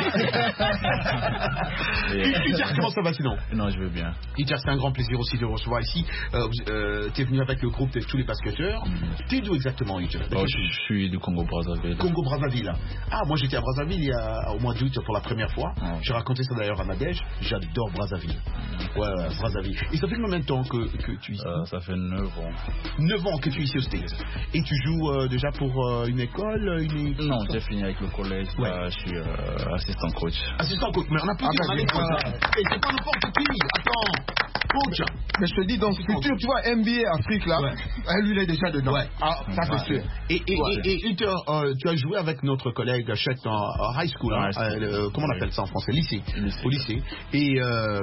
S7: Uter. Uter, comment ça va sinon?
S19: Non, je veux bien.
S7: Uter, c'est un grand plaisir aussi de vous recevoir ici. Euh, euh, T'es venu avec le groupe de tous les basketteurs. Mm. T'es d'où exactement, Uter?
S19: Oh, je, je suis du Congo-Brazzaville.
S7: Congo-Brazzaville. Ah, moi j'étais à Brazzaville il y a, au mois d'août pour la première fois. Oh. J'ai raconté ça d'ailleurs à Nadège. J'adore Brazzaville. Ouais, euh, Brazzaville. Et ça fait combien de temps que, que tu es ici?
S13: euh, Ça fait neuf ans.
S7: neuf ans que tu es ici au States. Et tu joues euh, déjà pour euh, une école une...
S13: Non, j'ai fini avec le collège.
S7: Ouais.
S13: Là, je suis euh, assistant coach.
S7: Assistant coach, mais on a plus
S9: Ah,
S7: dit
S9: bah,
S7: qu'on allait
S9: voilà.
S7: coach. Et c'est pas n'importe qui. Attends. Coach.
S9: Mais je te dis, dans le futur, tu vois, N B A Afrique, là,
S7: Ouais.
S9: elle, lui, il est déjà dedans.
S7: Ouais.
S9: Ah, ça, c'est
S7: Ouais.
S9: sûr.
S7: Et, et,
S9: Ouais.
S7: et, et, et tu, as, euh, tu as joué avec notre collègue Chet en, en high school, hein,
S13: High school.
S7: euh, comment on appelle ça en français? Lycée.
S13: Lycée.
S7: Au lycée. Et euh,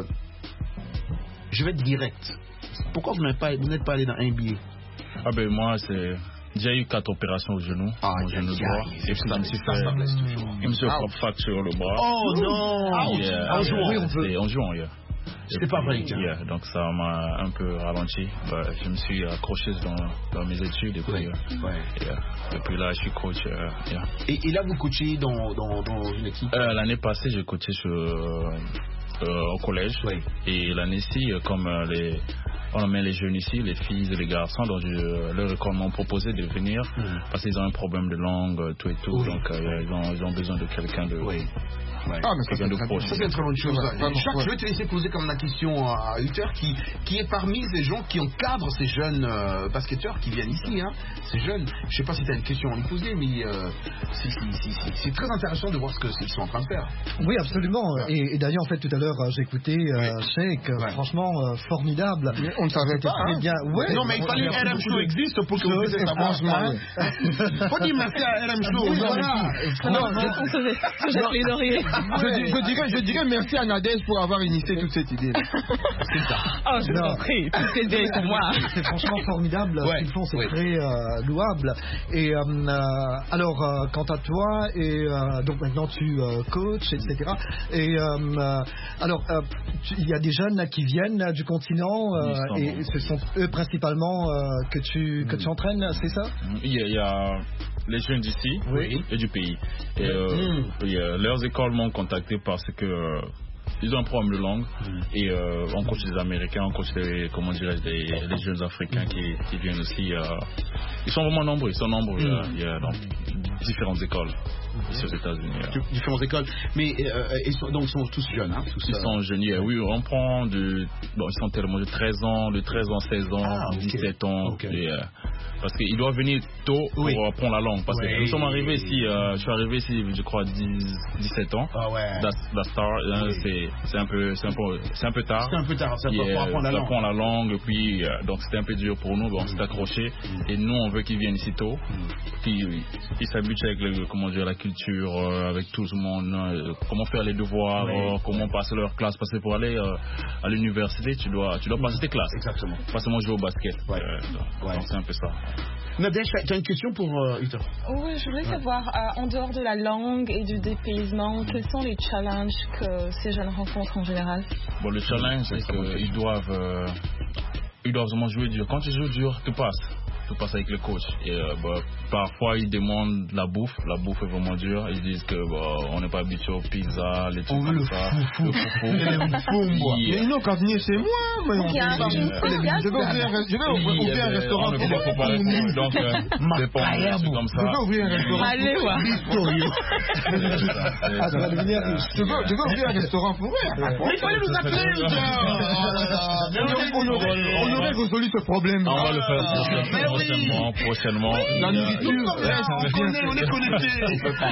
S7: je vais être direct. Pourquoi vous n'êtes pas, vous n'êtes pas allé dans N B A?
S13: Ah ben moi, c'est... J'ai eu quatre opérations au genou,
S7: Ah,
S13: au genou
S7: yeah,
S13: droit.
S7: yeah,
S13: Et puis
S7: ça,
S13: je me suis
S7: ça, ça blesse
S13: fait,
S7: toujours.
S13: je me suis
S7: Ah.
S13: fait fracture le bras.
S7: Oh non!
S13: Yeah,
S7: En jouant.
S13: yeah, c'était en jouant, yeah.
S7: C'était pas vrai, tiens.
S13: Yeah, donc ça m'a un peu ralenti. Bah, je me suis accroché dans, dans mes études et puis,
S7: Ouais.
S13: euh,
S7: Ouais.
S13: yeah. et puis là, je suis coach. euh, yeah.
S7: Et, et là, vous coachez dans, dans, dans une équipe?
S13: Euh, L'année passée, j'ai coaché sur, euh, euh, au collège.
S7: Oui.
S13: Et l'année-ci, euh, comme euh, les, on met les jeunes ici, les filles et les garçons, donc je, euh, leur école m'ont proposé de venir
S7: Mm.
S13: parce qu'ils ont un problème de langue, euh, tout et tout.
S7: Oui.
S13: Donc euh, ils, ont, ils ont besoin de quelqu'un de,
S7: Oui. Ouais.
S9: Ah, mais ça,
S13: quelqu'un
S9: c'est
S13: de
S9: très
S13: proche.
S7: Ça, c'est une très bonne chose.
S9: Ouais, vraiment,
S7: Jacques,
S9: ouais.
S7: je vais te laisser poser comme la question à Uther, qui, qui est parmi ces gens qui encadrent ces jeunes euh, basketteurs qui viennent ici. Hein. Ces jeunes, je ne sais pas si tu as une question à lui poser, mais euh, c'est- c'est- c'est c'est très intéressant de voir ce qu'ils sont en train de faire.
S18: Oui, absolument. Et, et d'ailleurs, en fait, tout à l'heure, euh, j'ai écouté euh, Sheikh, euh,
S7: Ouais.
S18: franchement, euh, formidable.
S9: Mais on ne savait
S18: C'était
S9: pas,
S18: très
S9: hein.
S18: bien. Ouais,
S7: non, mais il fallait
S18: on-
S7: que R M Show
S18: on-
S7: existe pour que vous puissiez
S18: Et
S7: savoir.
S18: franchement,
S7: Il faut dire merci à R M Show.
S18: Oui,
S7: aux gens
S18: voilà.
S7: ici.
S18: Non,
S14: On se jette- se jette les lauriers.
S9: Je, dis- je dirais, je dirais merci à Nadège pour avoir initié toute cette idée.
S7: C'est ça.
S14: Oh, je
S18: Non.
S14: t'en prie, tout c'est bien pour moi.
S18: C'est franchement formidable
S7: Ouais,
S18: ce qu'ils font, c'est
S7: ouais.
S18: très euh, louable. Et euh, euh, alors, euh, quant à toi, et euh, donc maintenant tu euh, coaches, et cetera. Et euh, euh, alors, euh, tu- il y a des jeunes là, qui viennent euh, du continent euh,
S13: Ils
S18: et
S13: sont-
S18: ce sont eux principalement euh, que tu que tu entraînes, c'est ça?
S13: Il y, a, il y a les jeunes d'ici
S18: Oui.
S13: et du pays. Et, euh,
S7: Mm.
S13: et, euh, leurs écoles m'ont contacté parce que euh, ils ont un problème de langue et euh, on coach des Américains, on coach des, comment dirais-je, des, des jeunes Africains qui, qui viennent aussi. Euh, ils sont vraiment nombreux, ils sont nombreux. Il y a, il y a dans différentes écoles ici aux États-Unis. euh.
S7: Différentes écoles. Mais euh, ils sont, donc ils sont tous jeunes. Hein, tous,
S13: Ils
S7: euh,
S13: sont jeunes, yeah, oui, on prend de, bon, ils sont tellement de treize ans, de treize ans, seize ans,
S7: Ah, ok.
S13: dix-sept ans,
S7: Ok.
S13: et, euh, parce qu'ils doivent venir tôt pour
S7: Oui.
S13: apprendre la langue. Parce
S7: Oui.
S13: que nous sommes arrivés ici, euh, je suis arrivé ici, je crois, dix, dix-sept ans.
S7: Ah ouais.
S13: That's, that's start, hein,
S7: Oui.
S13: c'est, c'est un peu, c'est un peu, c'est un peu tard.
S7: C'est un peu tard, ça, pour
S13: Yeah,
S7: apprendre la langue.
S13: apprendre la langue, et puis, euh, donc c'était un peu dur pour nous, bon, on s'est accroché. Et nous, on veut qu'ils viennent ici tôt, qu'ils ils s'habituent avec le, comment dire, la culture, euh, avec tout le monde, euh, comment faire les devoirs,
S7: Oui.
S13: euh, comment passer leur classe, parce que pour aller euh, à l'université, tu dois, tu dois passer tes classes.
S7: Exactement.
S13: Pas seulement jouer au basket.
S7: Ouais.
S13: Euh, donc,
S7: Ouais.
S13: donc c'est un peu ça.
S7: Nadège, tu as une question pour euh, Uther?
S20: Oui, je voulais savoir, euh, en dehors de la langue et du dépaysement, quels sont les challenges que ces jeunes rencontrent en général?
S13: Bon, le challenge, c'est qu'ils doivent, euh, ils doivent vraiment jouer dur. Quand tu joues dur, tu passes. Tu passes avec le coach. Et euh, bah, parfois, ils demandent la bouffe. La bouffe est vraiment dure. Ils disent que bah, on n'est pas habitué aux pizzas, les trucs
S9: On veut
S13: comme
S9: le
S13: ça.
S9: foufou.
S13: Le foufou.
S9: Le foufou.
S13: Yeah.
S9: Mais non, quand venez chez moi, mais on
S20: Il y a un
S9: peut-
S20: film
S9: je vais ouvrir un- je vais
S13: Oui,
S9: ouvrir un
S13: euh,
S9: restaurant
S13: on ne
S9: pour
S13: peut pas parler
S9: vous.
S13: pour- donc, euh, c'est pas un truc comme ça.
S9: Je vais ouvrir un restaurant.
S20: Allez, ouais.
S9: Victorieux.
S18: Ah, ça va devenir riche.
S9: Je veux, je veux ouvrir un restaurant pour eux.
S7: Mais il fallait nous appeler, Uther. Oh là là. Mais
S9: On aurait, on aurait résolu ce problème.
S13: On va le faire
S7: Ah,
S13: prochainement,
S7: mais oui.
S13: prochainement, prochainement.
S9: La
S13: Et, euh,
S9: nourriture,
S7: On connaît, on est connectés.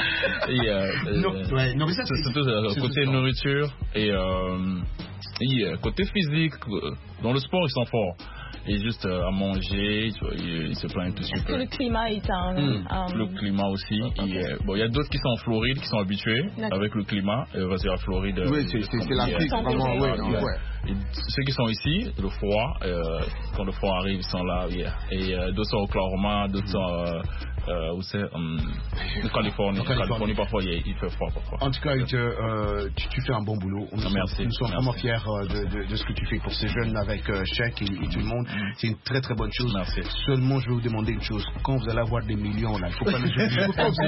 S13: Et, euh,
S7: Non,
S13: euh,
S7: ouais, non, mais ça,
S13: c'est
S7: c'est-
S13: surtout euh,
S7: c'est
S13: côté
S7: tout ça.
S13: nourriture et, euh, et euh, côté physique. euh, Dans le sport, ils sont forts. Et juste euh, à manger, tu vois, ils, ils se plaignent tout de
S20: Est-ce
S13: suite.
S20: que le climat est un...
S13: Mm.
S20: un-
S13: Le climat aussi. Et, euh, bon, il y a d'autres qui sont en Floride, qui sont habitués
S20: D'accord.
S13: avec le climat. Euh, parce que la Floride.
S9: Oui,
S13: euh,
S9: c'est- c'est- c'est
S13: euh,
S9: l'Afrique,
S13: euh,
S9: vraiment,
S13: euh,
S9: ouais,
S13: euh,
S9: ouais.
S13: et ceux qui sont ici, le froid, euh, quand le froid arrive, ils sont là. Yeah. Et euh, d'autres sont au Oklahoma, d'autres sont euh, euh, où c'est um, en Californie.
S7: En
S13: En
S7: Californie.
S13: Californie, parfois, il, il fait froid parfois.
S7: En tout cas, Uther, euh, tu, tu fais un bon boulot. On
S13: Merci.
S7: Nous sommes
S13: Merci.
S7: vraiment fiers euh, de, de, de ce que tu fais pour ces jeunes avec euh, Sheikh et, et tout le monde. monde. C'est une très très bonne chose. Merci. Seulement, je vais vous demander une chose. Quand vous allez avoir des millions, là, il ne faut pas les oublier.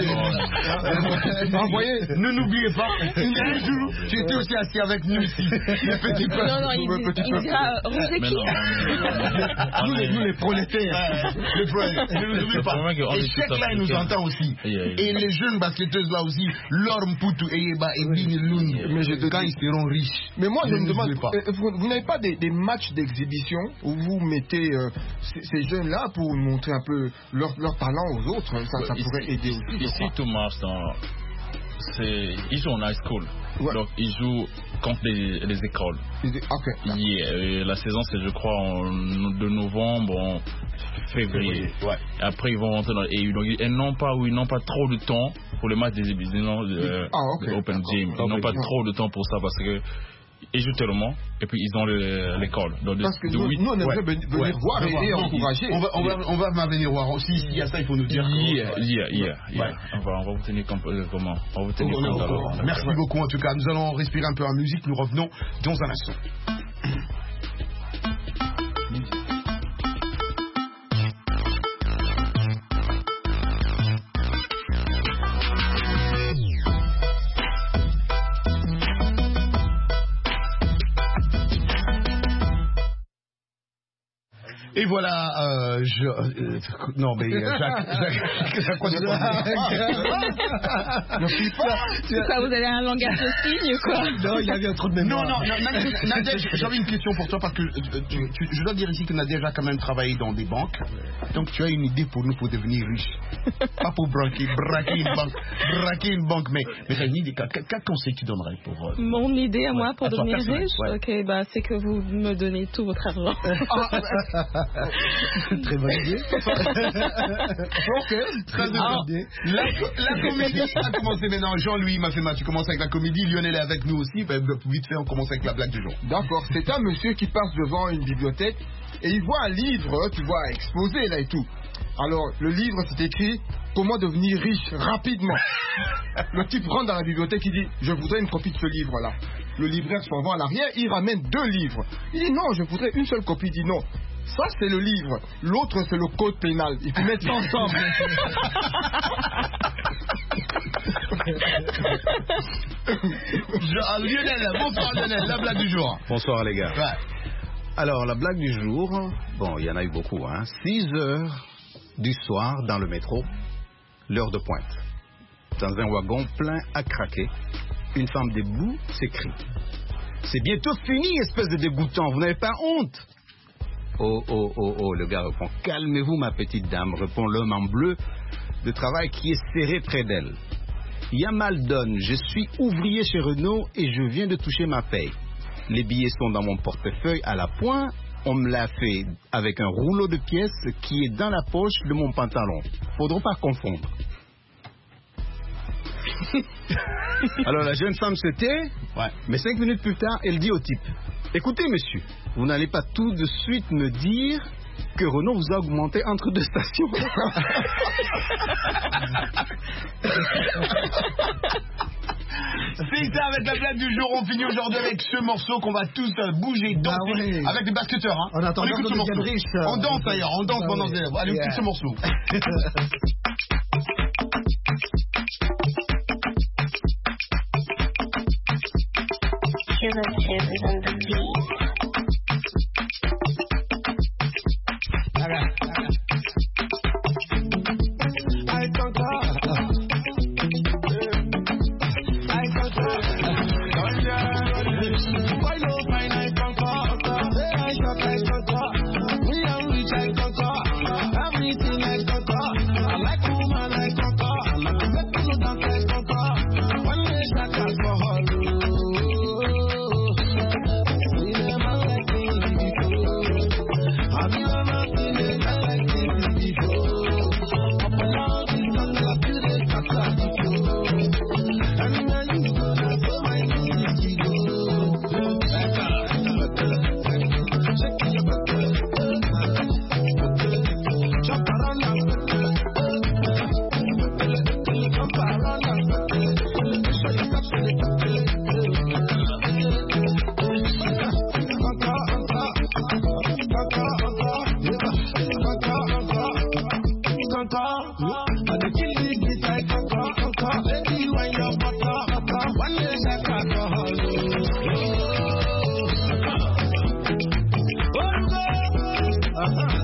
S7: Envoyez, ne n'oubliez pas. Un jour, tu étais aussi assis avec nous ici. Le petit peuple.
S20: Non, non, il, il, il dira Roger qui
S7: Nous, les, nous, les prolétaires. Les prolétaires. Ne nous oublie pas. Et Cheikh là, il nous entend aussi. Et les jeunes basketteuses là aussi, Lorme Poutou, Eyeba et Bini Lund, quand ils seront riches.
S9: Mais moi, je me demande,
S7: pas.
S9: vous, vous n'avez pas des, des matchs d'exhibition où vous mettez euh, ces, ces jeunes-là pour montrer un peu leur, leur talent aux autres? Ça, ça
S21: ici,
S9: pourrait aider aussi.
S21: Ici, tout marche dans. Ils jouent en high school. Ouais. Donc, ils jouent contre les, les écoles.
S9: Okay.
S21: Yeah, la saison, c'est, je crois, en, de novembre, en février. Ouais. Après, ils vont rentrer dans les A U. Donc, ils n'ont pas, ils n'ont pas trop de temps pour les matchs des exhibitions de, ah, okay. de Open Gym. Ils n'ont pas trop de temps pour ça parce que ils jouent tellement et puis ils ont l'école.
S9: Parce que nous, huit, nous on aimerait ouais, venir ouais, voir et, et encourager.
S7: On va, on va, on va venir voir aussi. S'il y a ça, il faut nous dire.
S21: Yeah, yeah, yeah, yeah. Ouais. On, va, on va vous tenir comme, euh, comment on va vous tenir compte alors.
S7: Merci ouais. beaucoup en tout cas. Nous allons respirer un peu en musique. Nous revenons dans un instant. Et voilà, euh, je... Euh, non, mais Jacques... Jacques, Jacques quoi,
S20: ne suis pas. C'est ça, vous avez un langage de signe, quoi.
S18: Non, il avait un trou de mémoire.
S7: Non, non, Nadège, j'avais une question pour toi, parce que tu, tu, je dois dire ici que Nadège a quand même travaillé dans des banques. Donc, tu as une idée pour nous pour devenir riche. Pas pour braquer, braquer une banque, braquer une banque, mais, mais tu as une idée. Quel, quel conseil tu donnerais pour... Euh,
S20: Mon idée à moi pour
S7: à
S20: devenir riche
S7: ouais.
S20: Ok, bah, c'est que vous me donnez tout votre argent.
S18: Très bonne idée.
S7: Ok, très bonne idée. La, la comédie a commencé maintenant. Jean-Louis m'a fait mal. Tu commences avec la comédie. Lionel est avec nous aussi. Ben, vite fait, on commence avec la blague du jour.
S9: D'accord. C'est un monsieur qui passe devant une bibliothèque et il voit un livre, tu vois, exposé là et tout. Alors, le livre, c'est écrit « Comment devenir riche rapidement ». Le type rentre dans la bibliothèque, il dit « Je voudrais une copie de ce livre-là ». Le libraire s'en va à l'arrière, il ramène deux livres. Il dit « Non, je voudrais une seule copie ». Il dit « Non, ça c'est le livre, l'autre c'est le code pénal. Il faut mettre ça ensemble. »
S7: Je, Lionel, bonsoir Lionel, la blague du jour.
S22: Bonsoir les gars.
S7: Ouais.
S22: Alors, la blague du jour, bon, il y en a eu beaucoup, hein. six heures du soir dans le métro, l'heure de pointe. Dans un wagon plein à craquer, une femme debout s'écrie « C'est bientôt fini, espèce de dégoûtant, vous n'avez pas honte ?» Oh, oh, oh, oh, le gars répond « Calmez-vous, ma petite dame », répond l'homme en bleu de travail qui est serré près d'elle. « Yamaldon, je suis ouvrier chez Renault et je viens de toucher ma paye. Les billets sont dans mon portefeuille à la pointe. On me l'a fait avec un rouleau de pièces qui est dans la poche de mon pantalon. Faudra pas confondre. » Alors la jeune femme se tait, ouais. Mais cinq minutes plus tard, elle dit au type « Écoutez monsieur, vous n'allez pas tout de suite me dire que Renault vous a augmenté entre deux stations. »
S7: C'est ça avec la blague du jour. On finit aujourd'hui avec ce morceau qu'on va tous bouger, danser, ah ouais. Avec des basketteurs. Hein.
S18: On, on écoute ce morceau. Riche,
S7: on danse d'ailleurs, on danse ah pendant ouais. Allez, yeah. Écoute ce morceau.
S11: I like
S8: conquer. I dey kill the beat like conquer, conquer. Baby, when you're butter, butter. One day I can't go home. Uh-huh.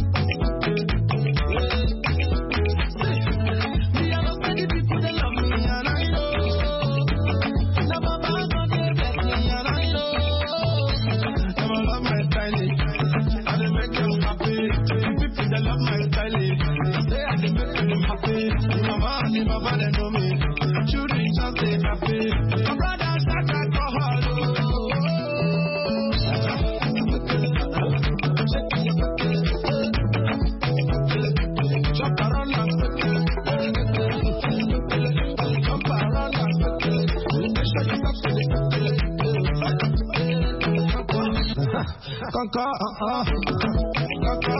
S8: Conquer, uh, uh, conquer,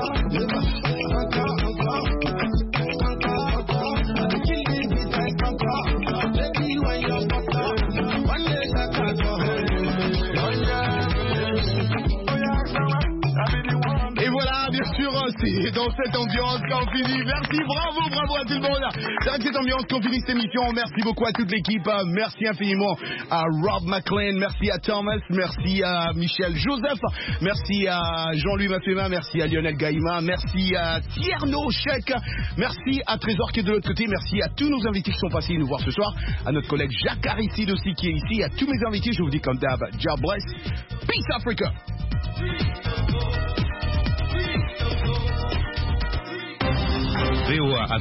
S7: Et voilà, bien sûr, c'est dans cette ambiance qu'on finit. Merci, bravo, bravo à tout le monde. C'est avec cette ambiance qu'on finit cette émission. Merci beaucoup à toute l'équipe. Merci infiniment à Rob McLean. Merci à Thomas. Merci à Michel Joseph. Merci à Jean-Louis Mafema. Merci à Lionel Gaïma. Merci à Tierno Chek. Merci à Trésor qui est de l'autre côté. Merci à tous nos invités qui sont passés nous voir ce soir. À notre collègue Jacques Aristide aussi qui est ici. À tous mes invités, je vous dis comme d'hab, God bless. Peace Africa.
S5: V O A